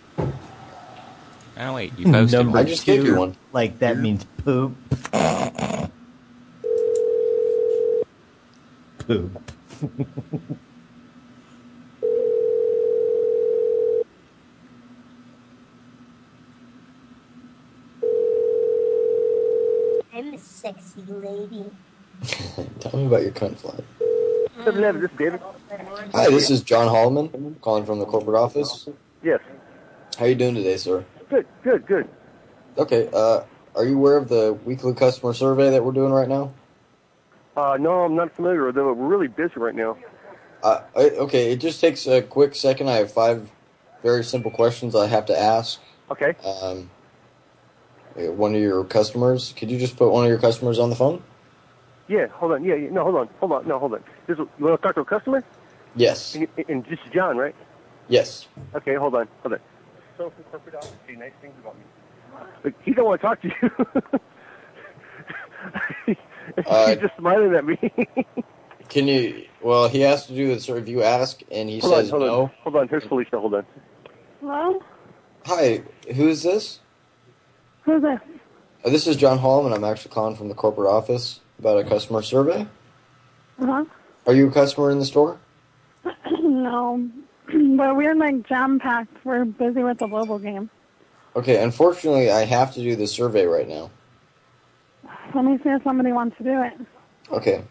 Oh, wait, you posted Number one. I just gave you one. Like, that means poop. Poop. I'm a sexy lady. Tell me about your cunt fly. seven eleven, this is David. Hi, this is John Hallman, calling from the corporate office. Yes. How you doing today, sir? Good, good, good. Okay, uh, are you aware of the weekly customer survey that we're doing right now? Uh, no, I'm not familiar with them. We're really busy right now. Uh, I- okay, it just takes a quick second. I have five very simple questions I have to ask. Okay. Um, one of your customers. Could you just put one of your customers on the phone? Yeah, hold on. Yeah, yeah, no, hold on. Hold on. No, hold on. This is, you want to talk to a customer? Yes. And, and this is John, right? Yes. Okay, hold on. Hold on. So, from corporate office, say nice things about me. Like, he don't want to talk to you. Uh, He's just smiling at me. Can you? Well, he has to do this. Sort of, you ask, and he hold says on, hold no. On. Hold on. Here's Felicia. Hold on. Hello? Hi, who is this? Who's this? Uh, this is John Hall, and I'm actually calling from the corporate office about a customer survey. Uh-huh. Are you a customer in the store? No. But we're like jam-packed. We're busy with the Lobo game. Okay, unfortunately, I have to do the survey right now. Let me see if somebody wants to do it. Okay.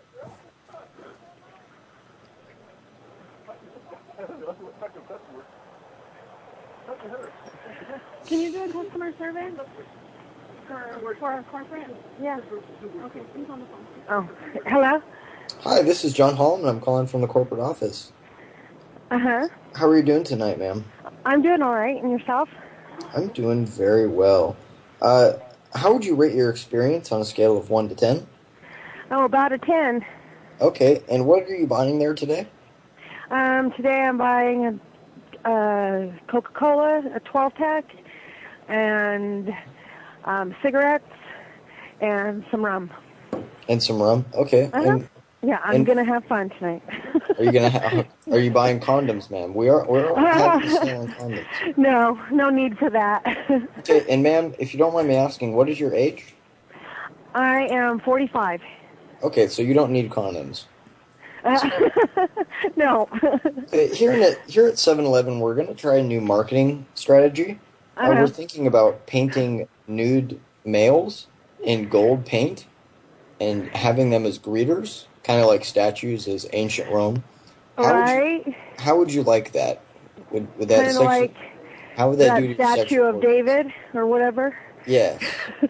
Can you do a customer survey? For, for our corporate? Yeah. Okay, he's on the phone. Oh, hello? Hi, this is John Hall, and I'm calling from the corporate office. Uh-huh. How are you doing tonight, ma'am? I'm doing all right. And yourself? I'm doing very well. Uh, how would you rate your experience on a scale of one to ten? Oh, about a ten. Okay, and what are you buying there today? Um, today I'm buying a, a Coca-Cola, a twelve-pack, and um, cigarettes, and some rum. And some rum? Okay. Uh-huh. And Yeah, I'm and- going to have fun tonight. are you gonna ha- are you buying condoms, ma'am? We are we're having a sale on condoms. No, no need for that. Okay, and ma'am, if you don't mind me asking, what is your age? I am forty-five. Okay, so you don't need condoms. Uh, no. Okay, here at here at seven eleven, we're gonna try a new marketing strategy. Uh, Uh-huh. we're thinking about painting nude males in gold paint and having them as greeters, kind of like statues as ancient Rome. How Right? Would you, how would you like that? Would, would that Kind of sexu- like how would that, that do to your statue sexual of David or whatever. Yeah.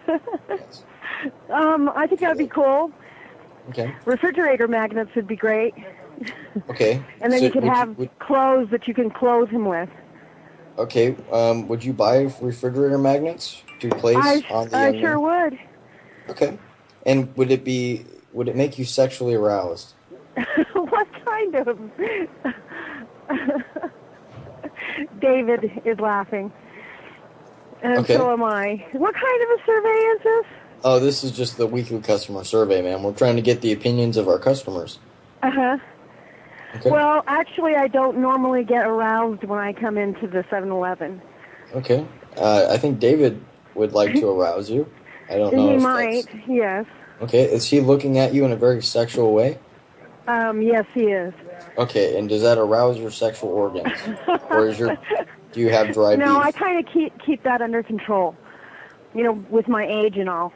Um, I think that would be cool. Okay. Refrigerator magnets would be great. Okay. And then So you could would have would- clothes that you can clothe him with. okay. Um, would you buy refrigerator magnets to place I, on the I young sure man? would. Okay. And would it be would it make you sexually aroused? What kind of... David is laughing. And Okay. so am I. What kind of a survey is this? Oh, this is just the weekly customer survey, ma'am. We're trying to get the opinions of our customers. Uh-huh. Okay. Well, actually, I don't normally get aroused when I come into the seven eleven. Okay. Uh, I think David would like to arouse you. I don't know He if might, yes. that's... Okay, is he looking at you in a very sexual way? Um, yes, he is. Okay, and does that arouse your sexual organs? Or is your... Do you have dry No, beef? I kind of keep keep that under control. You know, with my age and all.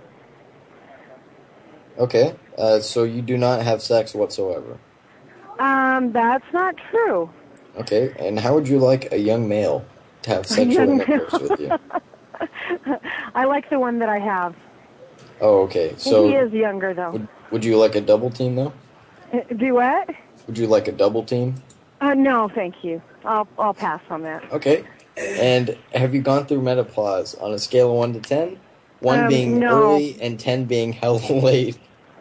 Okay, uh, so you do not have sex whatsoever. Um, that's not true. Okay, and how would you like a young male to have sexual Young intercourse with you? I like the one that I have. Oh, okay. So he is younger, though. Would, would you like a double team, though? Uh, Do what? Would you like a double team? Uh, no, thank you. I'll I'll pass on that. Okay. And have you gone through menopause on a scale of one to ten? One Um, being no. early and ten being hell late.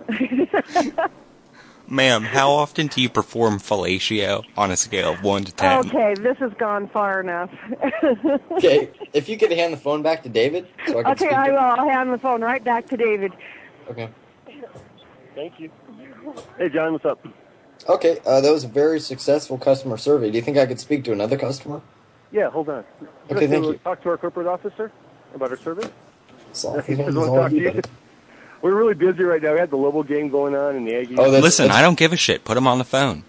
Ma'am, how often do you perform fellatio on a scale of one to ten? Okay, this has gone far enough. Okay, if you could hand the phone back to David, so I can Okay, speak I to will. I'll hand the phone right back to David. Okay. Thank you. Hey, John, what's up? Okay, uh, that was a very successful customer survey. Do you think I could speak to another customer? Yeah, hold on. Would Okay, like thank to you. Talk to our corporate officer about our survey. So, He doesn't want to talk to you. We're really busy right now. We had the Lobo game going on and the Aggies. Oh, listen, I don't give a shit. Put him on the phone.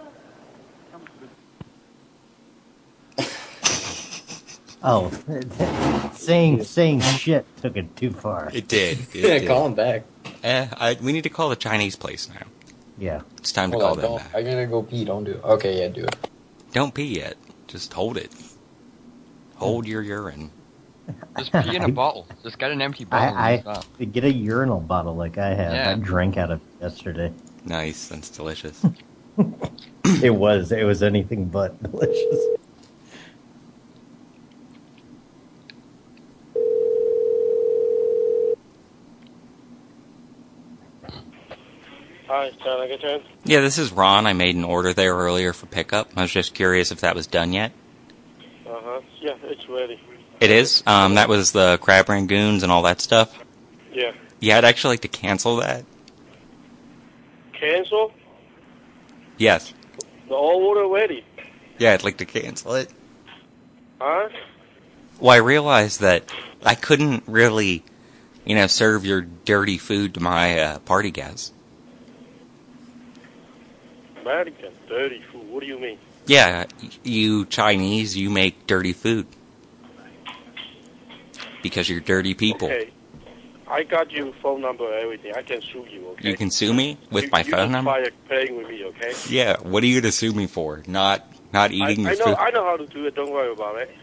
Oh, saying saying shit took it too far. It did. It Yeah, did. call him back. Eh, I, we need to call the Chinese place now. Yeah. It's time to Hold call on, them don't- back. I gotta go pee. Don't do it. Okay, yeah, do it. Don't pee yet. Just hold it. Hold your urine. Just pee in a bottle. Just get an empty bottle. I, and I stop. get a urinal bottle like I have. Yeah. I drank out of it yesterday. Nice, that's delicious. It was. It was anything but delicious. Hi, can I get you in? Yeah, this is Ron. I made an order there earlier for pickup. I was just curious if that was done yet. Uh-huh. Yeah, it's ready. It is? Um, that was the crab rangoons and all that stuff? Yeah. Yeah, I'd actually like to cancel that. Cancel? Yes. The whole order ready. Yeah, I'd like to cancel it. Huh? Well, I realized that I couldn't really, you know, serve your dirty food to my uh, party guests. American dirty food. What do you mean? Yeah, you Chinese, you make dirty food. Because you're dirty people. Okay. I got your phone number and everything. I can sue you, okay? You can sue me with you, my you phone can number? Fire paying with me, okay? Yeah, what are you going to sue me for? Not not eating I, your I know, food? I know how to do it. Don't worry about it.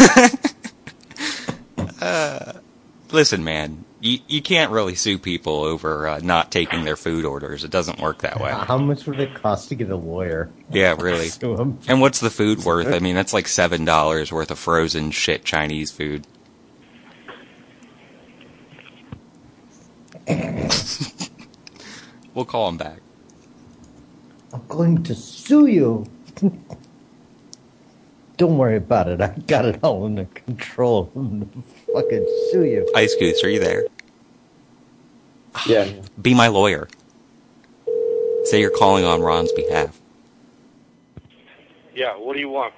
Uh, listen, man, you, you can't really sue people over uh, not taking their food orders. It doesn't work that way. How much would it cost to get a lawyer? Yeah, really. Sue 'em? And what's the food worth? I mean, that's like seven dollars worth of frozen shit Chinese food. We'll call him back. I'm going to sue you. Don't worry about it. I got it all under control. I'm gonna fucking sue you. Ice Goose, are you there? Yeah. Be my lawyer. Say you're calling on Ron's behalf. Yeah, what do you want?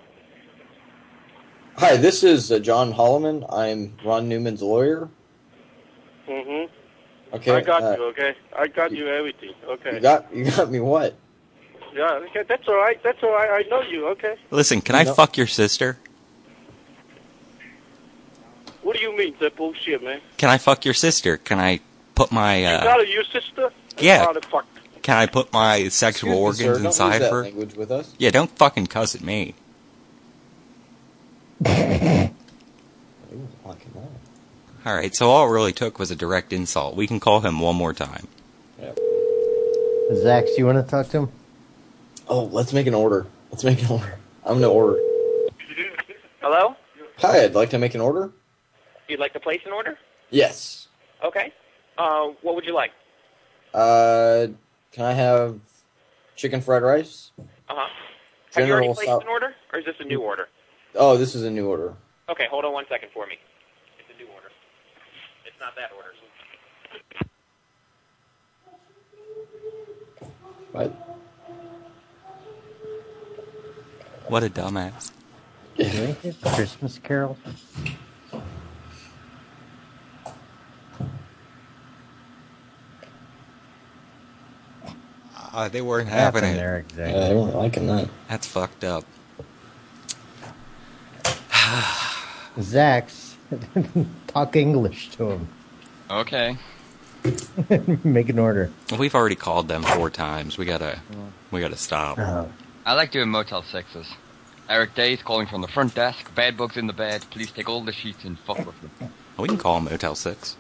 Hi, this is uh, John Holloman. I'm Ron Newman's lawyer. Mm-hmm. Okay. I got uh, you, okay? I got you everything, okay? You got you got me what? Yeah, okay, that's all right. That's all right. I know you, okay? Listen, can I No. fuck your sister? What do you mean, that bullshit, man? Can I fuck your sister? Can I put my, You uh... got a your sister? Yeah. Motherfucker. Can I put my sexual Excuse me, sir, organs don't inside use that her? language with us. Yeah, don't fucking cuss at me. Alright, so all it really took was a direct insult. We can call him one more time. Zach, do you want to talk to him? Oh, let's make an order. Let's make an order. I'm gonna order. Hello? Hi, I'd like to make an order. You'd like to place an order? Yes. Okay. Uh, what would you like? Uh, can I have chicken fried rice? Uh-huh. Have you already General placed Sal- an order, or is this a new order? Oh, this is a new order. Okay, hold on one second for me. It's a new order. It's not that order. What? What a dumbass. Christmas Carol? Uh, they weren't having Nothing it. there, exactly. Yeah, I don't like that. That's fucked up. Zach's talk English to him. Okay. Make an order. We've already called them four times. We gotta, we gotta stop. Oh. I like doing Motel sixes. Eric Days calling from the front desk. Bed bugs in the bed. Please take all the sheets and fuck with them. We can call Motel six.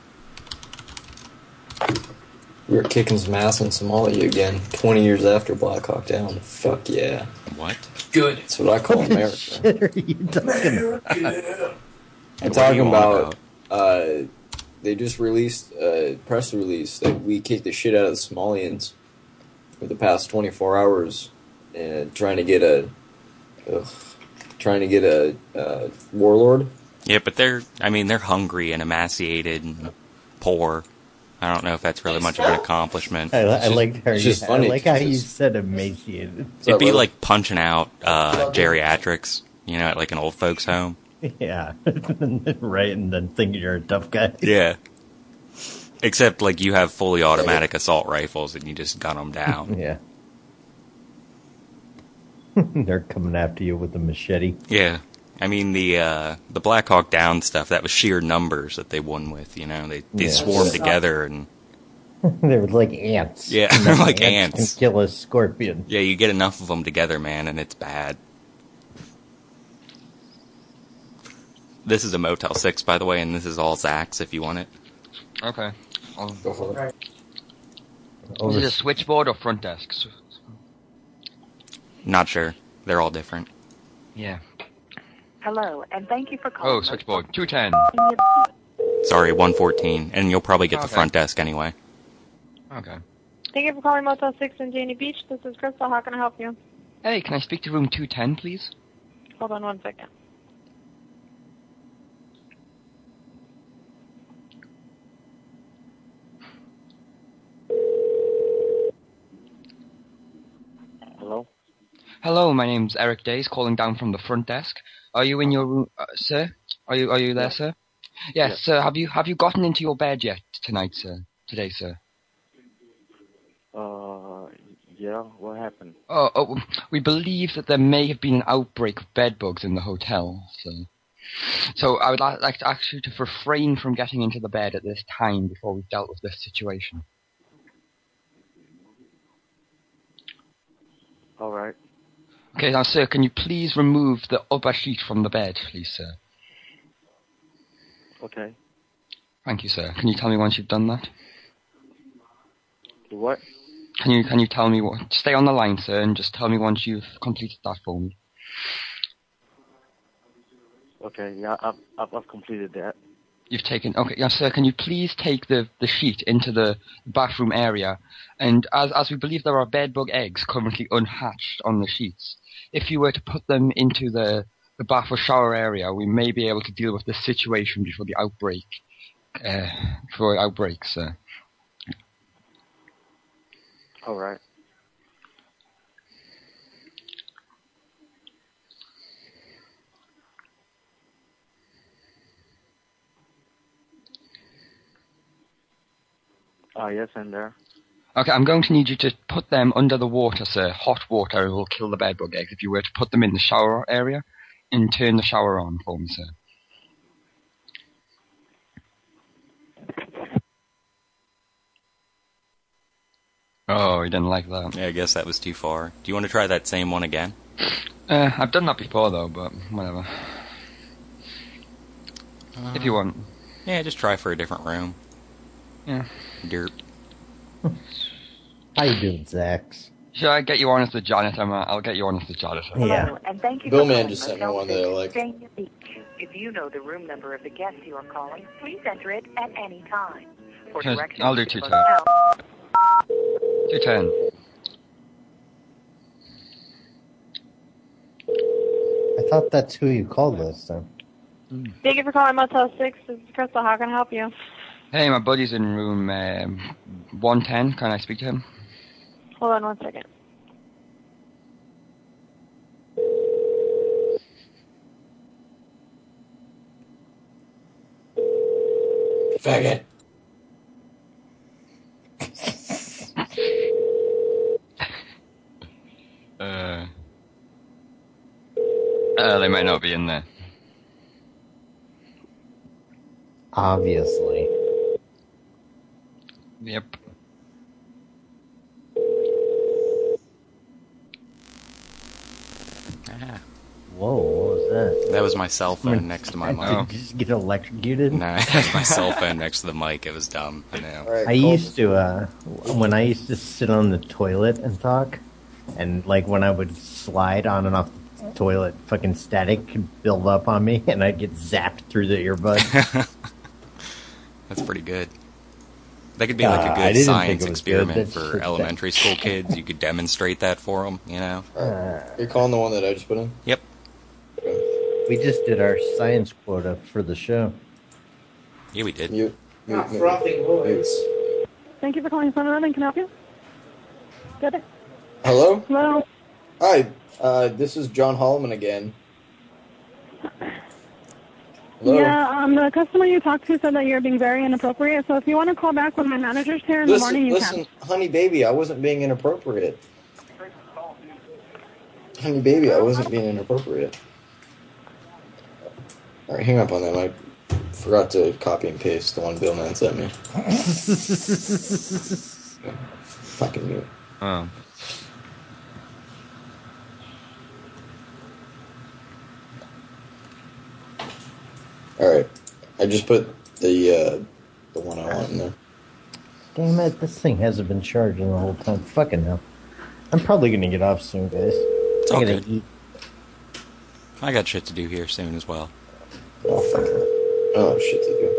We were kicking some ass in Somalia again, twenty years after Black Hawk Down. Fuck yeah. What? Good. That's what I call America. Shit are you talking about? I'm What talking do you want about, uh, they just released a press release that we kicked the shit out of the Somalians for the past twenty-four hours and trying to get a, ugh, trying to get a, uh, warlord. Yeah, but they're, I mean, they're hungry and emaciated and poor. I don't know if that's really much of an accomplishment. I, I like how it's you, just I funny like how 'cause you it's- said emaciated. It'd be like punching out uh, geriatrics, you know, at like an old folks' home. Yeah, right, and then think you're a tough guy. Yeah. Except, like, you have fully automatic assault rifles and you just gun them down. Yeah. They're coming after you with a machete. Yeah. I mean, the uh, the Black Hawk Down stuff, that was sheer numbers that they won with, you know? They, they Yeah. swarmed together and... They were like ants. Yeah, And they're then like ants. Can kill a scorpion. Yeah, you get enough of them together, man, and it's bad. This is a Motel six, by the way, and this is all Zach's if you want it. Okay. I'll Go for it. Is it a switchboard or front desk? S- Not sure. They're all different. Yeah. Hello, and thank you for calling. Oh, switchboard. two ten. Sorry, one fourteen, and you'll probably get the Okay. front desk anyway. Okay. Thank you for calling Motel six in Janie Beach. This is Crystal. How can I help you? Hey, can I speak to room two ten, please? Hold on one second. Hello? Hello, my name's Eric Days, calling down from the front desk. Are you in your room, uh, sir? Are you are you there, Yeah. sir? Yes, Yeah. sir. Have you have you gotten into your bed yet tonight, sir? Today, sir? Uh, yeah, what happened? Oh, oh, we believe that there may have been an outbreak of bed bugs in the hotel, so so I would li- like to ask you to refrain from getting into the bed at this time before we've dealt with this situation. All right. Okay, now, sir, can you please remove the upper sheet from the bed, please, sir? Okay. Thank you, sir. Can you tell me once you've done that? What? Can you can you tell me what? Stay on the line, sir, and just tell me once you've completed that for me. Okay, yeah, I've, I've, I've completed that. You've taken okay, yeah, sir. Can you please take the, the sheet into the bathroom area? And as as we believe there are bedbug eggs currently unhatched on the sheets, if you were to put them into the the bath or shower area, we may be able to deal with this situation before the outbreak. Uh, before it outbreaks, sir. All right. Ah, yes, I'm there. Okay, I'm going to need you to put them under the water, sir. Hot water will kill the bedbug eggs if you were to put them in the shower area and turn the shower on for me, sir. Oh, he didn't like that. Yeah, I guess that was too far. Do you want to try that same one again? Uh, I've done that before, though, but whatever. Uh, if you want. Yeah, just try for a different room. Yeah. Dirt. How you doing, Zax? Should I get you on as the janitor, man? I'll get you on as the janitor. Yeah. And thank you Bill for Man calling just sent me Motel one that I six, like. Janie Beach. If you know the room number of the guest you are calling, please enter it at any time. For Just- directions I'll do to two the ten. hotel, two ten. I thought that's who you called last time. Thank you for calling Motel six. This is Crystal. How can I help you? Hey, my buddy's in room um, one ten. Can I speak to him? Hold on one second. Faggot. Uh, uh, they might not be in there. Obviously. Yep. Ah. Whoa, what was that? That was my cell phone next to my Did mic. you just get electrocuted? No, that's my cell phone next to the mic. It was dumb. I know. I used to, uh, when I used to sit on the toilet and talk, and like when I would slide on and off the toilet, fucking static could build up on me, and I'd get zapped through the earbud. That's pretty good. That could be like Uh, a I good didn't science think it was experiment good. That's for just elementary that- school kids. You could demonstrate that for them, you know? You're calling the one that I just put in? Yep. We just did our science quota for the show. Yeah, we did. You, Not frothing words. Thank you for calling Sun Urban. Can I help you? Good. Hello? Hello. Hi, uh, this is John Holloman again. Hello? Yeah, um, the customer you talked to said that you're being very inappropriate. So if you want to call back when my manager's here in the Listen, morning, you listen, can. honey baby, I wasn't being inappropriate. Honey baby, I wasn't being inappropriate. Alright, hang up on them. I forgot to copy and paste the one Bill Man sent me. Fucking mute. Oh. Alright. I just put the uh, the one I want in there. Damn it, this thing hasn't been charging the whole time. Fucking hell. I'm probably gonna get off soon, guys. It's I all gotta good. eat. I got shit to do here soon as well. Oh, fuck. Oh, shit to do.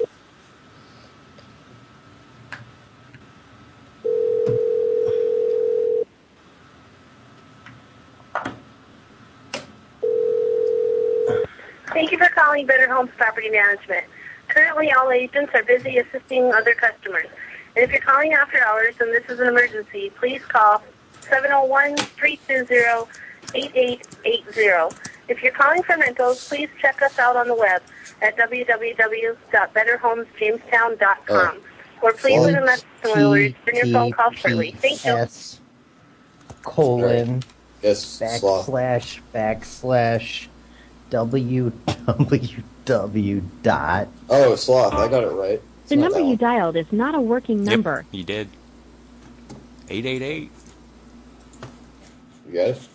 Thank you for calling Better Homes Property Management. Currently, all agents are busy assisting other customers. And if you're calling after hours and this is an emergency, please call seven oh one, three two zero, eight eight eight zero. If you're calling for rentals, please check us out on the web at w w w dot better homes jamestown dot com. Or please leave a message and we'll return your phone call shortly. Thank you. S colon yes, backslash backslash w w w dot. Oh, Sloth, I got it right. It's The not number that you one. dialed is not a working number. You did. eight eight eight. You got it?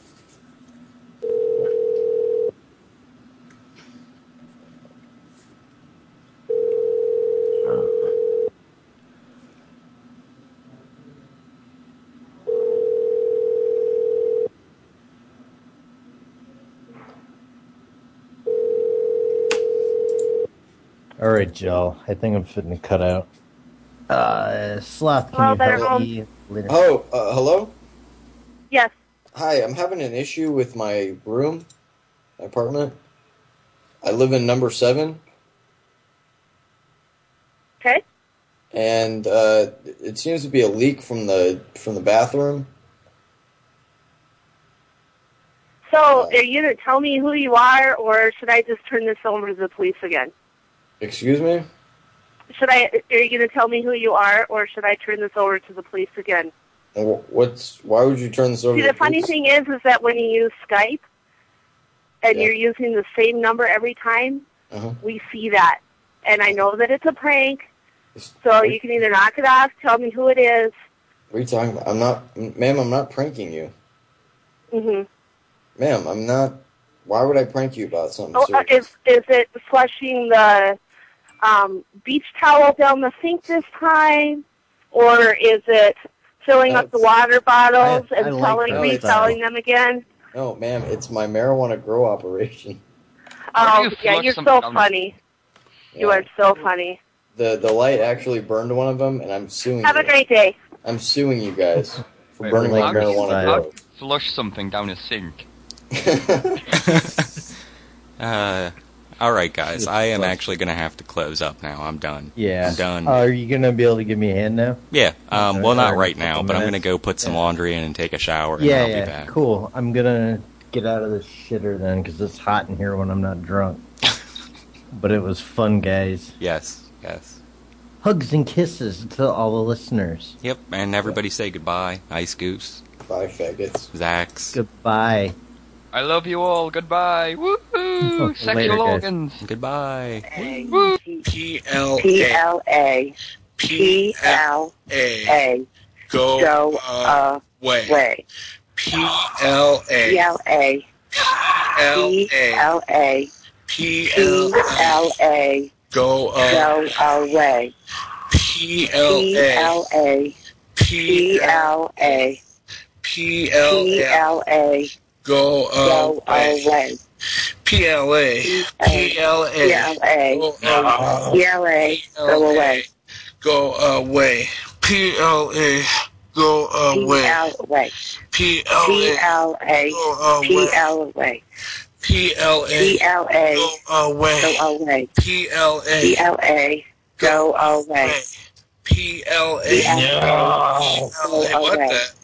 Alright, Joe. I think I'm fitting to cut out. Uh, Sloth, can Hello, you Better help Home. me later? Oh, uh, hello? Yes. Hi, I'm having an issue with my room, my apartment. I live in number seven, Okay. and uh, it seems to be a leak from the from the bathroom. So, are you going to tell me who you are, or should I just turn this over to the police again? Excuse me? Should I? Are you going to tell me who you are, or should I turn this over to the police again? Wh- What's why would you turn this over See, to the the funny police? thing is, is that when you use Skype and Yeah. you're using the same number every time, Uh-huh. we see that, and I know that it's a prank. So you can either knock it off, tell me who it is. What are you talking about? I'm not, ma'am. I'm not pranking you, Mm-hmm. ma'am. I'm not. Why would I prank you about something Oh, uh, serious? is is it flushing the um, beach towel down the sink this time, or is it filling up the water bottles I- I and like selling, that reselling style. them again? No, ma'am. It's my marijuana grow operation. Oh, you yeah, flush you're some so down- funny. You Yeah. are so funny. The the light actually burned one of them, and I'm suing Have you. a great day. I'm suing you guys for Wait, burning my how- marijuana how grow. flush something down a sink. Uh, all right, guys. I am actually going to have to close up now. I'm done. Yeah. I'm done. Uh, are you gonna be able to give me a hand now? yeah. Um, well, not Or right a now, couple but I'm going to minutes? go put some laundry in and take a shower, and Yeah, I'll yeah. be back. Cool. I'm gonna get out of this shitter then, because it's hot in here when I'm not drunk. But it was fun, guys. Yes, yes. Hugs and kisses to all the listeners. Yep, and everybody say goodbye. Ice Goose. Bye, faggots. Zax. Goodbye. I love you all. Goodbye. Woohoo! Sexual Later, guys. organs. Goodbye. Woo. P L P A. L A. P L A. Go, Go uh, way. away. P L A. P L A. L P A. L A. P P L L A. Go, uh, Go away. P L P A. L A. P L A. P L P A. L A. Go, Go away. away. P L A. P L A. P L A. Go away. P L A. Go away. Go away. P L A. Go away. P L A. P L P A. L A. Go P away. L A. P L A. P L A. Go away. Go away. P L A. P L A. Go away. P L A. P L A. P L A. What the?